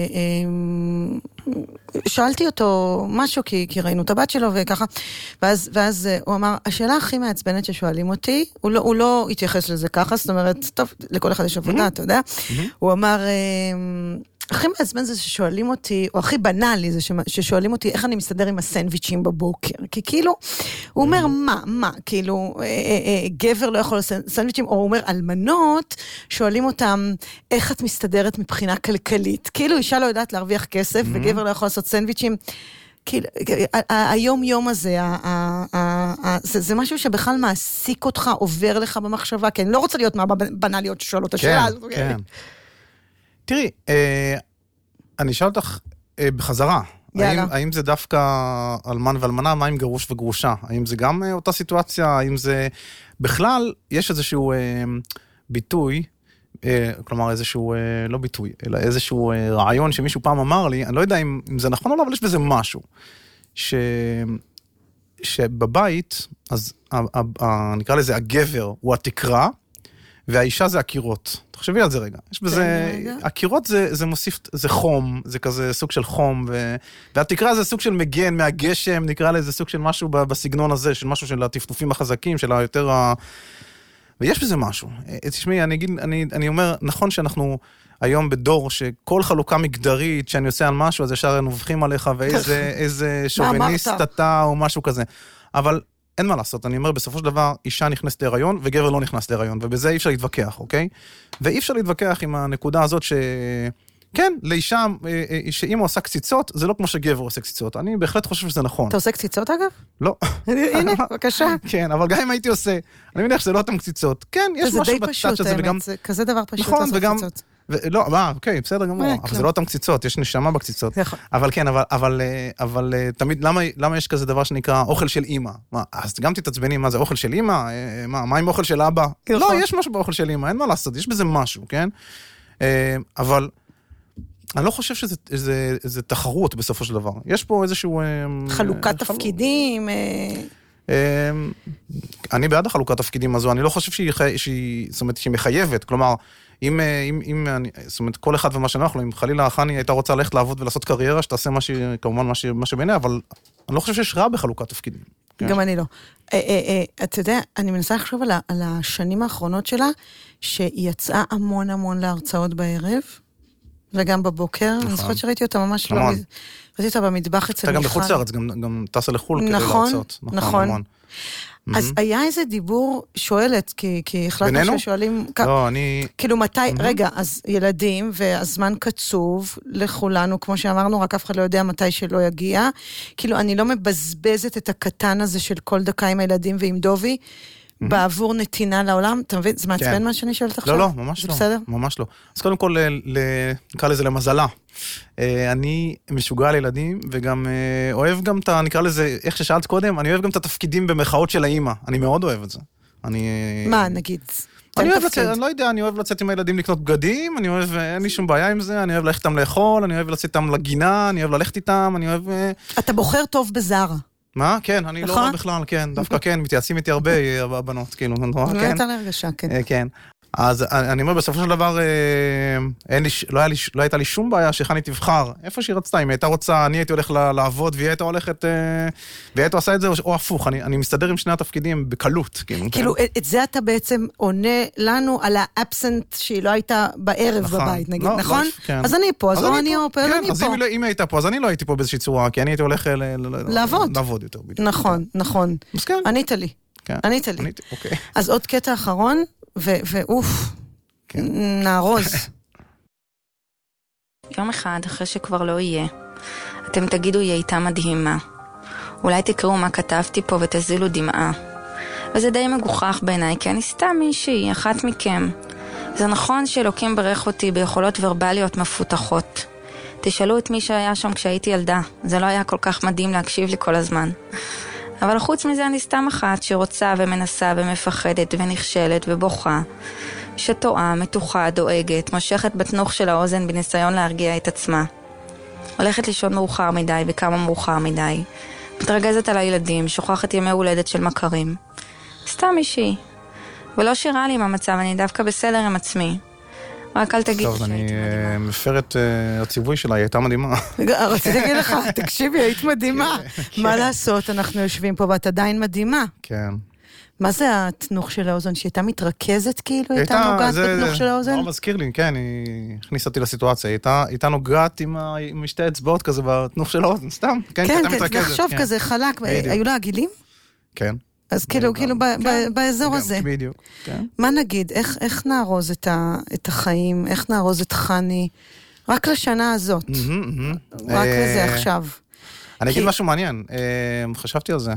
שאלתי אותו משהו, כי ראינו את הבת שלו וככה, ואז הוא אמר, השאלה הכי מעצבנת ששואלים אותי, הוא לא התייחס לזה ככה, זאת אומרת, טוב, לכל אחד יש עבודה, אתה יודע, הוא אמר, הכי מעצבן זה ששואלים אותי, או הכי בנאלי זה ששואלים אותי, איך אני מסתדר עם הסנדוויצ'ים בבוקר, כי כאילו, הוא אומר, מה, כאילו, גבר לא יכול לעשות סנדוויצ'ים, או הוא אומר, אלמנות, שואלים אותם, איך את מסתדרת מבחינה כלכלית, כאילו, אישה לא יודעת להרוויח כסף, וגבר לא יכול לעשות סנדוויצ'ים, כאילו, היום הזה, זה משהו שבכלל מעסיק אותך, עובר לך במחשבה, כי אני לא רוצה להיות בנאליות ששואל אותה שאלה הזאת. כן. תראי, אני אשאל אותך בחזרה, האם זה דווקא אלמן ואלמנה, מה עם גרוש וגרושה? האם זה גם אותה סיטואציה? האם זה בכלל, יש איזשהו ביטוי, כלומר איזשהו, לא ביטוי, אלא איזשהו רעיון שמישהו פעם אמר לי, אני לא יודע אם זה נכון או לא, אבל יש בזה משהו, שבבית, אז נקרא לזה הגבר הוא התקרה, והאישה זה הקירות. תחשבי על זה רגע. יש בזה, הקירות זה מוסיף, זה חום, זה כזה סוג של חום, והתקרה זה סוג של מגן מהגשם, נקרא לזה סוג של משהו בסגנון הזה, של משהו של הטפטופים החזקים, של היותר ויש בזה משהו. תשמעי, אני אומר, נכון שאנחנו היום בדור שכל חלוקה מגדרית שאני עושה על משהו, אז ישר נובחים עליך, ואיזה שוביניסט אתה או משהו כזה. אבל אין מה לעשות, אני אומר, בסופו של דבר, אישה נכנסת להיריון, וגבר לא נכנס להיריון, ובזה אי אפשר להתווכח, אוקיי? ואי אפשר להתווכח עם הנקודה הזאת כן, לאישה שאמא עושה קציצות, זה לא כמו שגבר עושה קציצות. אני בהחלט חושב שזה נכון. אתה עושה קציצות אגב? לא. הנה, בבקשה. כן, אבל גם אם הייתי עושה, אני מניח שזה לא אותם קציצות. כן, יש משהו בצד שזה וגם... זה כזה דבר פשוט לעשות קציצות. לא, אוקיי, בסדר גמור, אבל זה לא אותם קציצות, יש נשמה בקציצות. אבל כן, אבל תמיד, למה יש כזה דבר שנקרא אוכל של אמא? אז גם תתעצבני, מה זה אוכל של אמא? מה עם אוכל של אבא? לא, יש משהו באוכל של אמא, אין מה לעשות, יש בזה משהו, כן? אבל אני לא חושב שזה תחרות בסופו של דבר. יש פה איזשהו... חלוקת תפקידים... אני בעד החלוקת תפקידים הזו, אני לא חושב שהיא מחייבת, כלומר, זאת אומרת, כל אחד ומה שנוח לו, אם חלילה חני הייתה רוצה ללכת לעבוד ולעשות קריירה, שתעשה כמובן מה שבעיני, אבל אני לא חושב שיש רע בחלוקת תפקידים. גם אני לא. אתה יודע, אני מנסה לחשוב על השנים האחרונות שלה, שהיא יצאה המון המון להרצאות בערב, וגם בבוקר, אני זוכרת שראיתי אותה ממש לא... ראיתי אותה במטבח אצל מיכל. אתה גם בחוץ לארץ, גם טסה לחול כדי להרצאות. נכון. אז היה איזה דיבור שואלת, כי החלטנו ששואלים... לא, אני... כאילו מתי, רגע, אז ילדים, והזמן קצוב לכולנו, כמו שאמרנו, רק אף אחד לא יודע מתי שלא יגיע. כאילו, אני לא מבזבזת את הקטן הזה של כל דקה עם הילדים ועם דובי, בעבור נתינה לעולם. אתה מבין? זה מעצבן מה שאני שואלת עכשיו? לא, ממש לא. בסדר? ממש לא. אז קודם כל, נקרא לזה למזלה. אני משוגע לילדים, וגם אוהב גם את, נקרא לזה, איך ששאלת קודם, אני אוהב גם את התפקידים במחאות של האמא. אני מאוד אוהב את זה. מה, נגיד? אני אוהב לצאת, אני לא יודע, אני אוהב לצאת עם הילדים לקנות בגדים, אני אוהב, אין לי שום בעיה עם זה, אני אוהב ללכת איתם לאכול, אני אוהב לצאת איתם לגינה, אני אוהב ללכת איתם, אני אוהב... אתה בוחר טוב בזרה. מה? כן, אני לא רואה בכלל, כן, דווקא כן, מתייעצים איתי הרבה הבנות, כאילו, לא הייתה להרגשה, כן. כן. אז אני אומר, בסופו של דבר, לא הייתה לי שום בעיה שחני תבחר, איפה שהיא רצתה, אם הייתה רוצה, אני הייתי הולך לעבוד, והיא הייתה הולכת, והיא הייתה עושה את זה, או הפוך, אני מסתדר עם שני התפקידים בקלות. כאילו, את זה אתה בעצם עונה לנו על האבסנט שהיא לא הייתה בערב בבית, נגיד, נכון? אז אני פה, אז או אני פה, אז אני פה. אז אם היא הייתה פה, אז אני לא הייתי פה באיזושהי צורה, כי אני הייתי הולך לעבוד יותר. נכון. ענית לי. אז עוד קטע אחרון, ואוף, נערוז. יום אחד, אחרי שכבר לא יהיה, אתם תגידו, היא הייתה מדהימה. אולי תקראו מה כתבתי פה ותזילו דמעה. וזה די מגוחך בעיניי, כי אני סתם מישהי, אחת מכם. זה נכון שאלוקים ברך אותי ביכולות ורבליות מפותחות. תשאלו את מי שהיה שם כשהייתי ילדה. זה לא היה כל כך מדהים להקשיב לי כל הזמן. אבל חוץ מזה אני סתם אחת שרוצה ומנסה ומפחדת ונכשלת ובוכה, שטועה, מתוחה, דואגת, מושכת בתנוך של האוזן בניסיון להרגיע את עצמה. הולכת לישון מאוחר מדי וכמה מאוחר מדי, מתרגזת על הילדים, שוכחת ימי הולדת של מכרים. סתם אישי. ולא שירה לי עם המצב, אני דווקא בסדר עם עצמי. רק אל תגיד טוב, אני מפר את הציווי שלה, היא הייתה מדהימה. רציתי להגיד לך, תקשיבי, היית מדהימה. מה לעשות, אנחנו יושבים פה ואת עדיין מדהימה. כן. מה זה התנוך של האוזן? שהיא הייתה מתרכזת כאילו? היא הייתה נוגעת בתנוך של האוזן? לא מזכיר לי, כן, היא הכניסה אותי לסיטואציה. היא הייתה נוגעת עם שתי אצבעות כזה בתנוך של האוזן, סתם. כן, לחשוב כזה חלק. היו לה עגילים? כן. אז כאילו באזור הזה. בדיוק, כן. מה נגיד, איך נארוז את החיים, איך נארוז את חני, רק לשנה הזאת, רק לזה עכשיו. אני אגיד משהו מעניין, חשבתי על זה.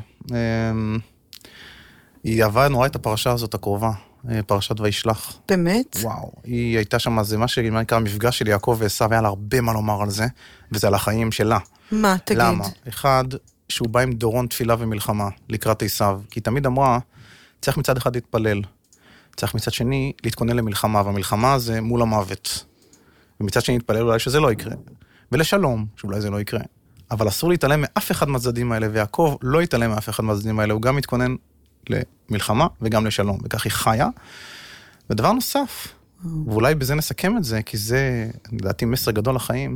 היא אהבה נורא את הפרשה הזאת הקרובה, פרשת וישלח. באמת? וואו, היא הייתה שם, זה מה שנקרא המפגש של יעקב ועשיו, היה לה הרבה מה לומר על זה, וזה על החיים שלה. מה, תגיד? למה? אחד, שהוא בא עם דורון תפילה ומלחמה לקראת עשיו, כי תמיד אמרה, צריך מצד אחד להתפלל, צריך מצד שני להתכונן למלחמה, והמלחמה זה מול המוות. ומצד שני להתפלל אולי שזה לא יקרה. ולשלום, שאולי זה לא יקרה. אבל אסור להתעלם מאף אחד מהצדדים האלה, ויעקב לא יתעלם מאף אחד מהצדדים האלה, הוא גם מתכונן למלחמה וגם לשלום, וכך היא חיה. ודבר נוסף, ואולי בזה נסכם את זה, כי זה, לדעתי, מסר גדול לחיים.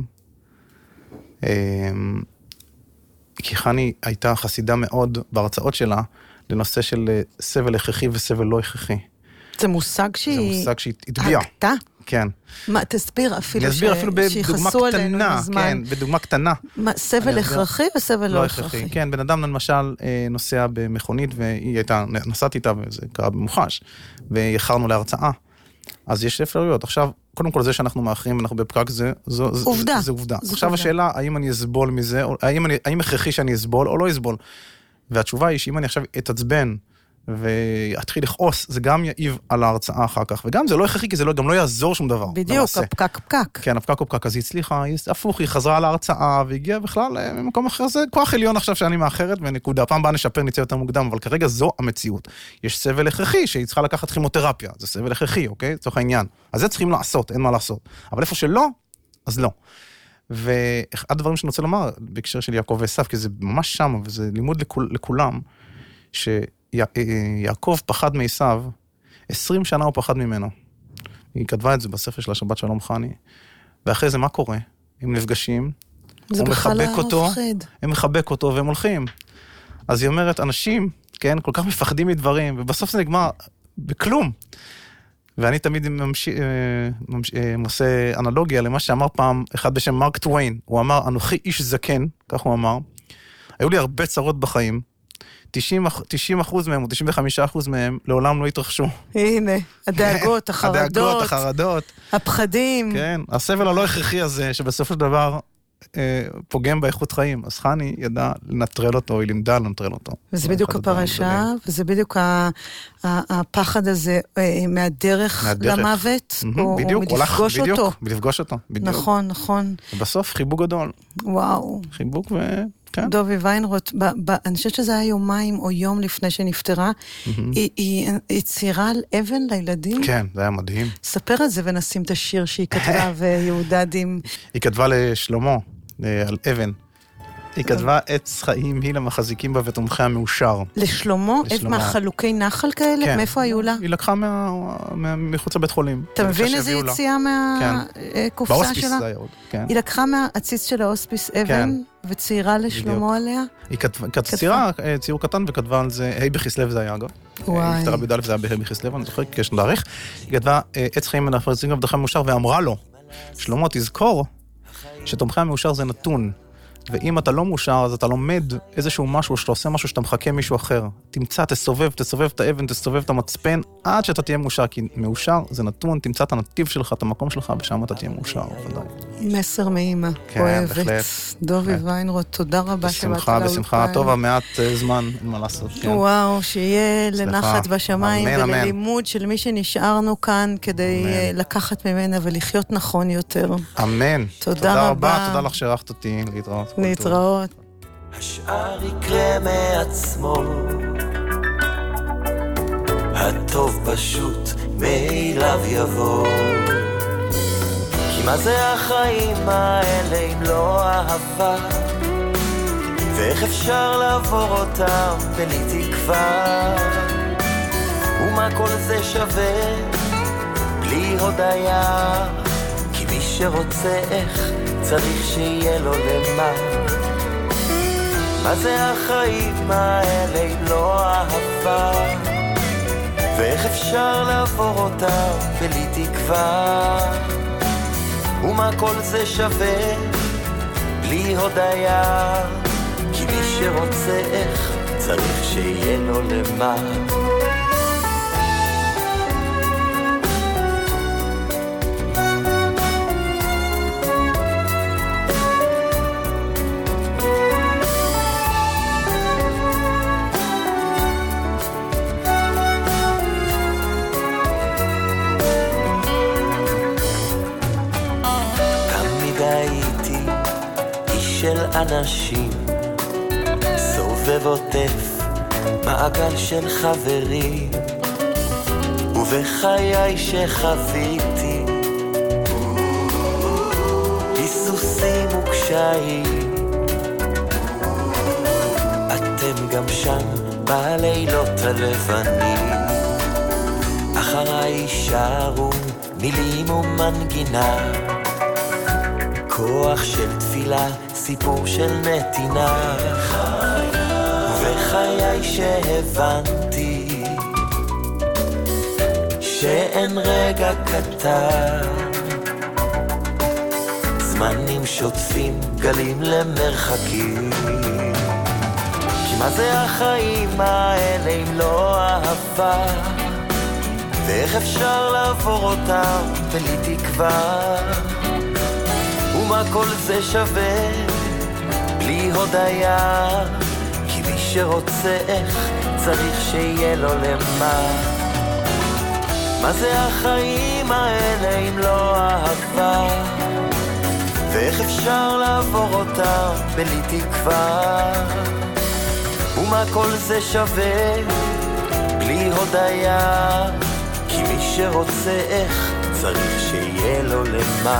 כי חני הייתה חסידה מאוד בהרצאות שלה, לנושא של סבל הכרחי וסבל לא הכרחי. זה מושג שהיא... זה מושג שהיא התביעה. הגתה? כן. מה, תסביר אפילו בדוגמה קטנה, כן, בדוגמה קטנה. מה, סבל הכרחי וסבל לא הכרחי? כן, בן אדם למשל נוסע במכונית, והיא הייתה, נסעתי איתה, וזה קרה במוחש, ויחרנו להרצאה. אז יש אפשרויות. עכשיו, קודם כל זה שאנחנו מאחרים, אנחנו בפקק, זה עובדה. זה עובדה. עכשיו השאלה, האם אני אסבול מזה, האם הכרחי שאני אסבול או לא אסבול? והתשובה היא שאם אני עכשיו אתעצבן, ואתחיל לכעוס, זה גם יעיב על ההרצאה אחר כך, וגם זה לא הכרחי, כי זה גם לא יעזור שום דבר. בדיוק, הפקק. כן, הפקק הוא פקק, אז היא הצליחה, הפוך, היא חזרה על ההרצאה, והגיעה בכלל ממקום אחר, זה כוח עליון עכשיו שאני מאחרת, ונקודה, פעם באה נשפר, נצא יותר מוקדם, אבל כרגע זו המציאות. יש סבל הכרחי, שהיא צריכה לקחת כימותרפיה, זה סבל הכרחי, אוקיי? צורך העניין. אז זה צריכים לעשות, אין מה לעשות. אבל איפה שלא, אז לא. ואחד הדברים שאני רוצה לומר, בהקשר של יעקב ועשיו, כי זה ממש שם, וזה לימוד לכולם, שיעקב פחד מעשיו, 20 שנה הוא פחד ממנו. היא כתבה את זה בספר של השבת שלום חני, ואחרי זה מה קורה? הם נפגשים, הוא מחבק אותו, הם מחבק אותו והם הולכים. אז היא אומרת, אנשים, כן, כל כך מפחדים מדברים, ובסוף זה נגמר בכלום. ואני תמיד עושה אנלוגיה למה שאמר פעם אחד בשם מרק טוויין. הוא אמר, אנוכי איש זקן, כך הוא אמר. היו לי הרבה צרות בחיים. 90% מהם או 95% מהם לעולם לא התרחשו. הנה, הדאגות, החרדות, הפחדים. כן, הסבל הלא הכרחי הזה, שבסופו של דבר פוגם באיכות חיים. אז חני ידע לנטרל אותו, היא לימדה לנטרל אותו. וזה בדיוק הפרשה, וזה בדיוק הפחד הזה מהדרך למוות, או מלפגוש אותו. מלפגוש אותו, בדיוק. נכון, נכון. ובסוף חיבוק גדול. וואו. חיבוק דובי ויינרוט, אני חושבת שזה היה יומיים או יום לפני שנפטרה, היא ציירה על אבן לילדים. כן, זה היה מדהים. ספר את זה ונשים את השיר שהיא כתבה ויהודדים. היא כתבה לשלמה, על אבן. היא כתבה עץ חיים היא למחזיקים בה ותומכי המאושר. לשלמה? מהחלוקי נחל כאלה? מאיפה היו לה? היא לקחה מחוץ לבית חולים. אתה מבין איזה יציאה מהקופסה שלה? היא לקחה מהעציץ של האוספיס אבן וציירה לשלמה עליה? היא ציירה ציור קטן וכתבה על זה, היי בכסלב זה היה אגב. וואי. נפטרה בי"א זה היה בהי בכסלב, אני זוכר כי יש להעריך. היא כתבה עץ חיים למחזיקים בה ותומכי המאושר ואמרה לו, שלמה תזכור שתומכי המאושר זה נתון. ואם אתה לא מאושר, אז אתה לומד איזשהו משהו, שאתה עושה משהו שאתה מחכה מישהו אחר. תמצא, תסובב את האבן, תסובב את המצפן, עד שאתה תהיה מאושר, כי מאושר זה נתון, תמצא את הנתיב שלך, את המקום שלך, ושם אתה תהיה מאושר, ודאי. מסר מאמא, אוהבת. דובי ויינרוט, תודה רבה שבאת לאולפן. בשמחה, טוב, המעט זמן, אין מה לעשות. וואו, שיהיה לנחת בשמיים, וללימוד של מי שנשארנו כאן, כדי לקחת ממנה ולחיות נכון יותר. אמן. תודה רבה. תודה לך שערכת אותי, להתראות. השאר יקרה מעצמו, הטוב פשוט מאליו יבוא. כי מה זה החיים האלה אם לא אהבה, ואיך אפשר לעבור אותם בלי תקווה, ומה כל זה שווה בלי הודיה, כי מי שרוצה איך צריך שיהיה לו למה. מה זה החיים האלה אם לא אהבה, ואיך אפשר לעבור אותם בלי תקווה, ומה כל זה שווה בלי הודיה, כי מי שרוצה איך צריך שיהיה לו למה. של אנשים סובב עוטף מעגל של חברים, ובחיי שחוויתי היסוסים וקשיים, אתם גם שם בלילות הלבנים, אחריי יישארו מילים ומנגינה, כוח של תפילה, סיפור של נתינה, וחיי שהבנתי שאין רגע קטן, זמנים שוטפים גלים למרחקים, כי מה זה החיים האלה אם לא אהבה, ואיך אפשר לעבור אותה בלי תקווה? ומה כל זה שווה בלי הודיה? כי מי שרוצה איך צריך שיהיה לו למה. מה זה החיים האלה אם לא אהבה? ואיך אפשר לעבור אותה בלי תקווה? ומה כל זה שווה בלי הודיה? כי מי שרוצה איך צריך שיהיה לו למה.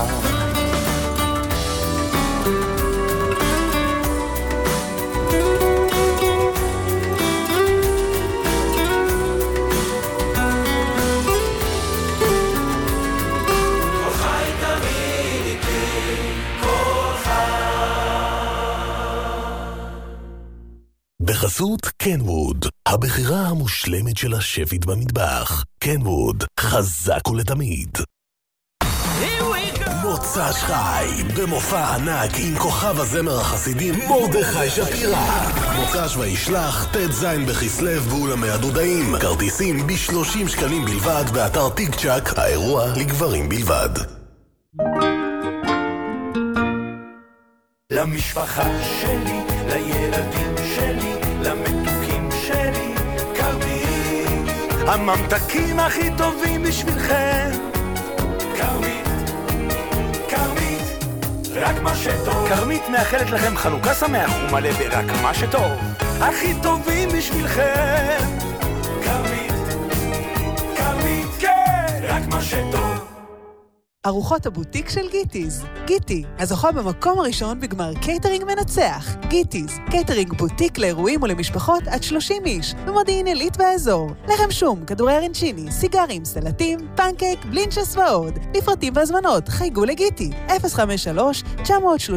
בחסות קנווד, הבחירה המושלמת של השפית במטבח. קנווד, חזק ולתמיד. מוצ"ש חי, במופע ענק עם כוכב הזמר החסידים מרדכי שפירא. מוצ"ש וישלח, ט"ז בכסלו באולמי הדודאים. כרטיסים ב-30 שקלים בלבד באתר טיק צ'ק, האירוע לגברים בלבד. למשפחה שלי, לילדים שלי, למתוקים שלי, כרמית, הממתקים הכי טובים בשבילכם. כרמית, כרמית, רק מה שטוב. כרמית מאחלת לכם חנוכה שמח ומלא ברק מה שטוב, הכי טובים בשבילכם. כרמית, כרמית, כן, רק מה שטוב. ארוחות הבוטיק של גיטיז. גיטי, הזוכה במקום הראשון בגמר קייטרינג מנצח. גיטיז, קייטרינג בוטיק לאירועים ולמשפחות עד 30 איש, במודיעין עילית והאזור. לחם שום, כדורי רנצ'יני, סיגרים, סלטים, פנקייק, בלינצ'ס ועוד. לפרטים והזמנות, חייגו לגיטי. 053-930-6415.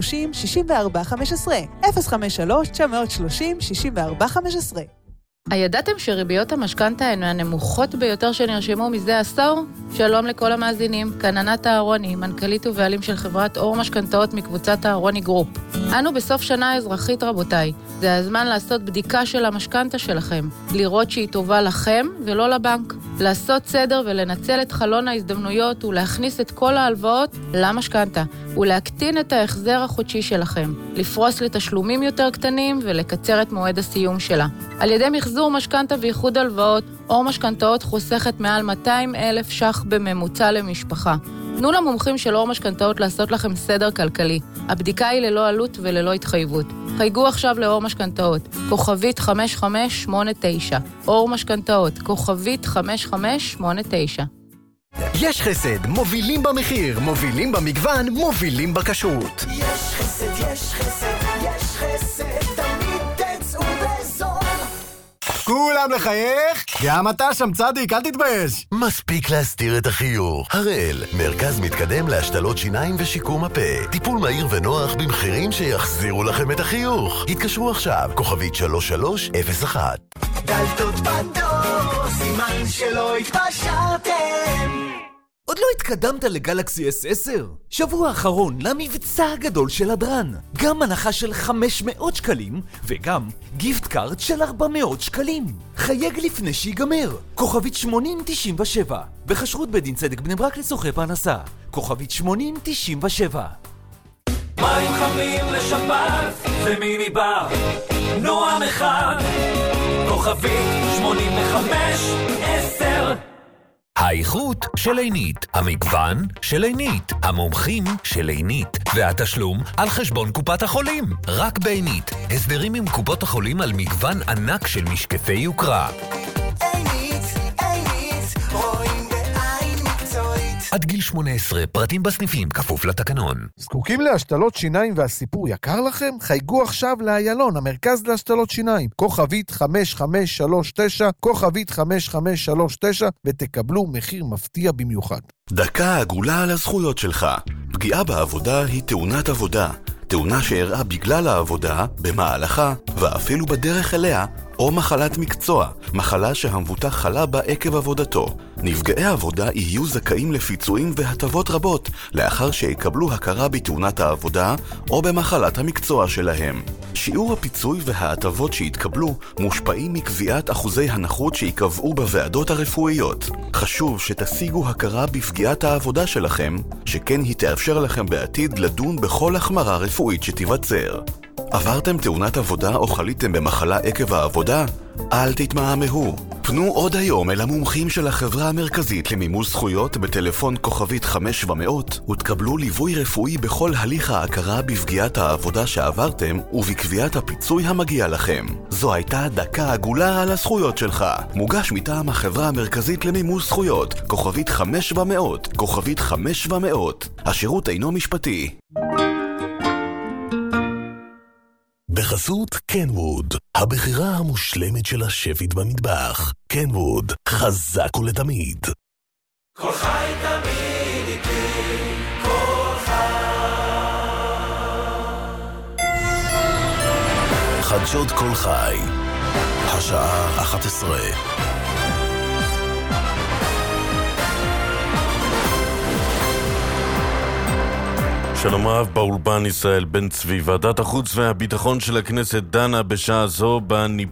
053-930-6415. הידעתם שריביות המשכנתא הן הנמוכות ביותר שנרשמו מזה עשור? שלום לכל המאזינים, כאן ענת אהרוני, מנכ"לית ובעלים של חברת אור משכנתאות מקבוצת אהרוני גרופ. אנו בסוף שנה אזרחית רבותיי, זה הזמן לעשות בדיקה של המשכנתא שלכם, לראות שהיא טובה לכם ולא לבנק, לעשות סדר ולנצל את חלון ההזדמנויות ולהכניס את כל ההלוואות למשכנתא, ולהקטין את ההחזר החודשי שלכם, לפרוס לתשלומים יותר קטנים ולקצר את מועד הסיום שלה. על ידי מחזור משכנתא ואיחוד הלוואות, אור משכנתאות חוסכת מעל 200,000 ש"ח בממוצע למשפחה. תנו למומחים של אור משכנתאות לעשות לכם סדר כלכלי. הבדיקה היא ללא עלות וללא התחייבות. חייגו עכשיו לאור משכנתאות, כוכבית 5589. אור משכנתאות, כוכבית 5589. יש חסד, מובילים במחיר, מובילים במגוון, מובילים בכשרות. יש חסד, יש חסד, יש חסד, תמיד תצאו בזול. כולם לחייך? גם אתה שם צדיק, אל תתבייש. מספיק להסתיר את החיוך. הראל, מרכז מתקדם להשתלות שיניים ושיקום הפה. טיפול מהיר ונוח במחירים שיחזירו לכם את החיוך. התקשרו עכשיו, כוכבית 3301. דלתות פנדור, סימן שלא התפשרתם. עוד לא התקדמת לגלקסי S10? שבוע האחרון למבצע הגדול של הדרן. גם הנחה של 500 שקלים, וגם גיפט קארד של 400 שקלים. חייג לפני שיגמר. כוכבית 8097. בחשרות בית דין צדק בני ברק לצורכי פרנסה. כוכבית 8097. מים חמים לשבת, זה מיני בר, נועם אחד. כוכבית 8510. האיכות של עינית, המגוון של עינית, המומחים של עינית, והתשלום על חשבון קופת החולים. רק בעינית, הסדרים עם קופות החולים על מגוון ענק של משקפי יוקרה. עינית, עינית, רואים בעין מקצועית. עד גיל 18, פרטים בסניפים, כפוף לתקנון. זקוקים להשתלות שיניים והסיפור יקר לכם? חייגו עכשיו לאיילון, המרכז להשתלות שיניים. כוכבית 5539, כוכבית 5539, ותקבלו מחיר מפתיע במיוחד. דקה עגולה על הזכויות שלך. פגיעה בעבודה היא תאונת עבודה. תאונה שאירעה בגלל העבודה, במהלכה, ואפילו בדרך אליה, או מחלת מקצוע, מחלה שהמבוטח חלה בה עקב עבודתו. נפגעי עבודה יהיו זכאים לפיצויים והטבות רבות, לאחר שיקבלו הכרה בתאונת העבודה או במחלת המקצוע שלהם. שיעור הפיצוי וההטבות שהתקבלו מושפעים מקביעת אחוזי הנכות שיקבעו בוועדות הרפואיות. חשוב שתשיגו הכרה בפגיעת העבודה שלכם, שכן היא תאפשר לכם בעתיד לדון בכל החמרה רפואית שתיווצר. עברתם תאונת עבודה או חליתם במחלה עקב העבודה? אל תתמהמהו. פנו עוד היום אל המומחים של החברה המרכזית למימוש זכויות בטלפון כוכבית 5700 ותקבלו ליווי רפואי בכל הליך ההכרה בפגיעת העבודה שעברתם ובקביעת הפיצוי המגיע לכם. זו הייתה דקה עגולה על הזכויות שלך. מוגש מטעם החברה המרכזית למימוש זכויות כוכבית 5700 כוכבית 5700. השירות אינו משפטי. בחסות קנווד, הבחירה המושלמת של השפית במטבח. קנווד, חזק ולתמיד. כל חי תמיד איתי, כל חדשות כל חי, השעה 11. שלום רב, באולפן ישראל בן צבי. ועדת החוץ והביטחון של הכנסת דנה בשעה זו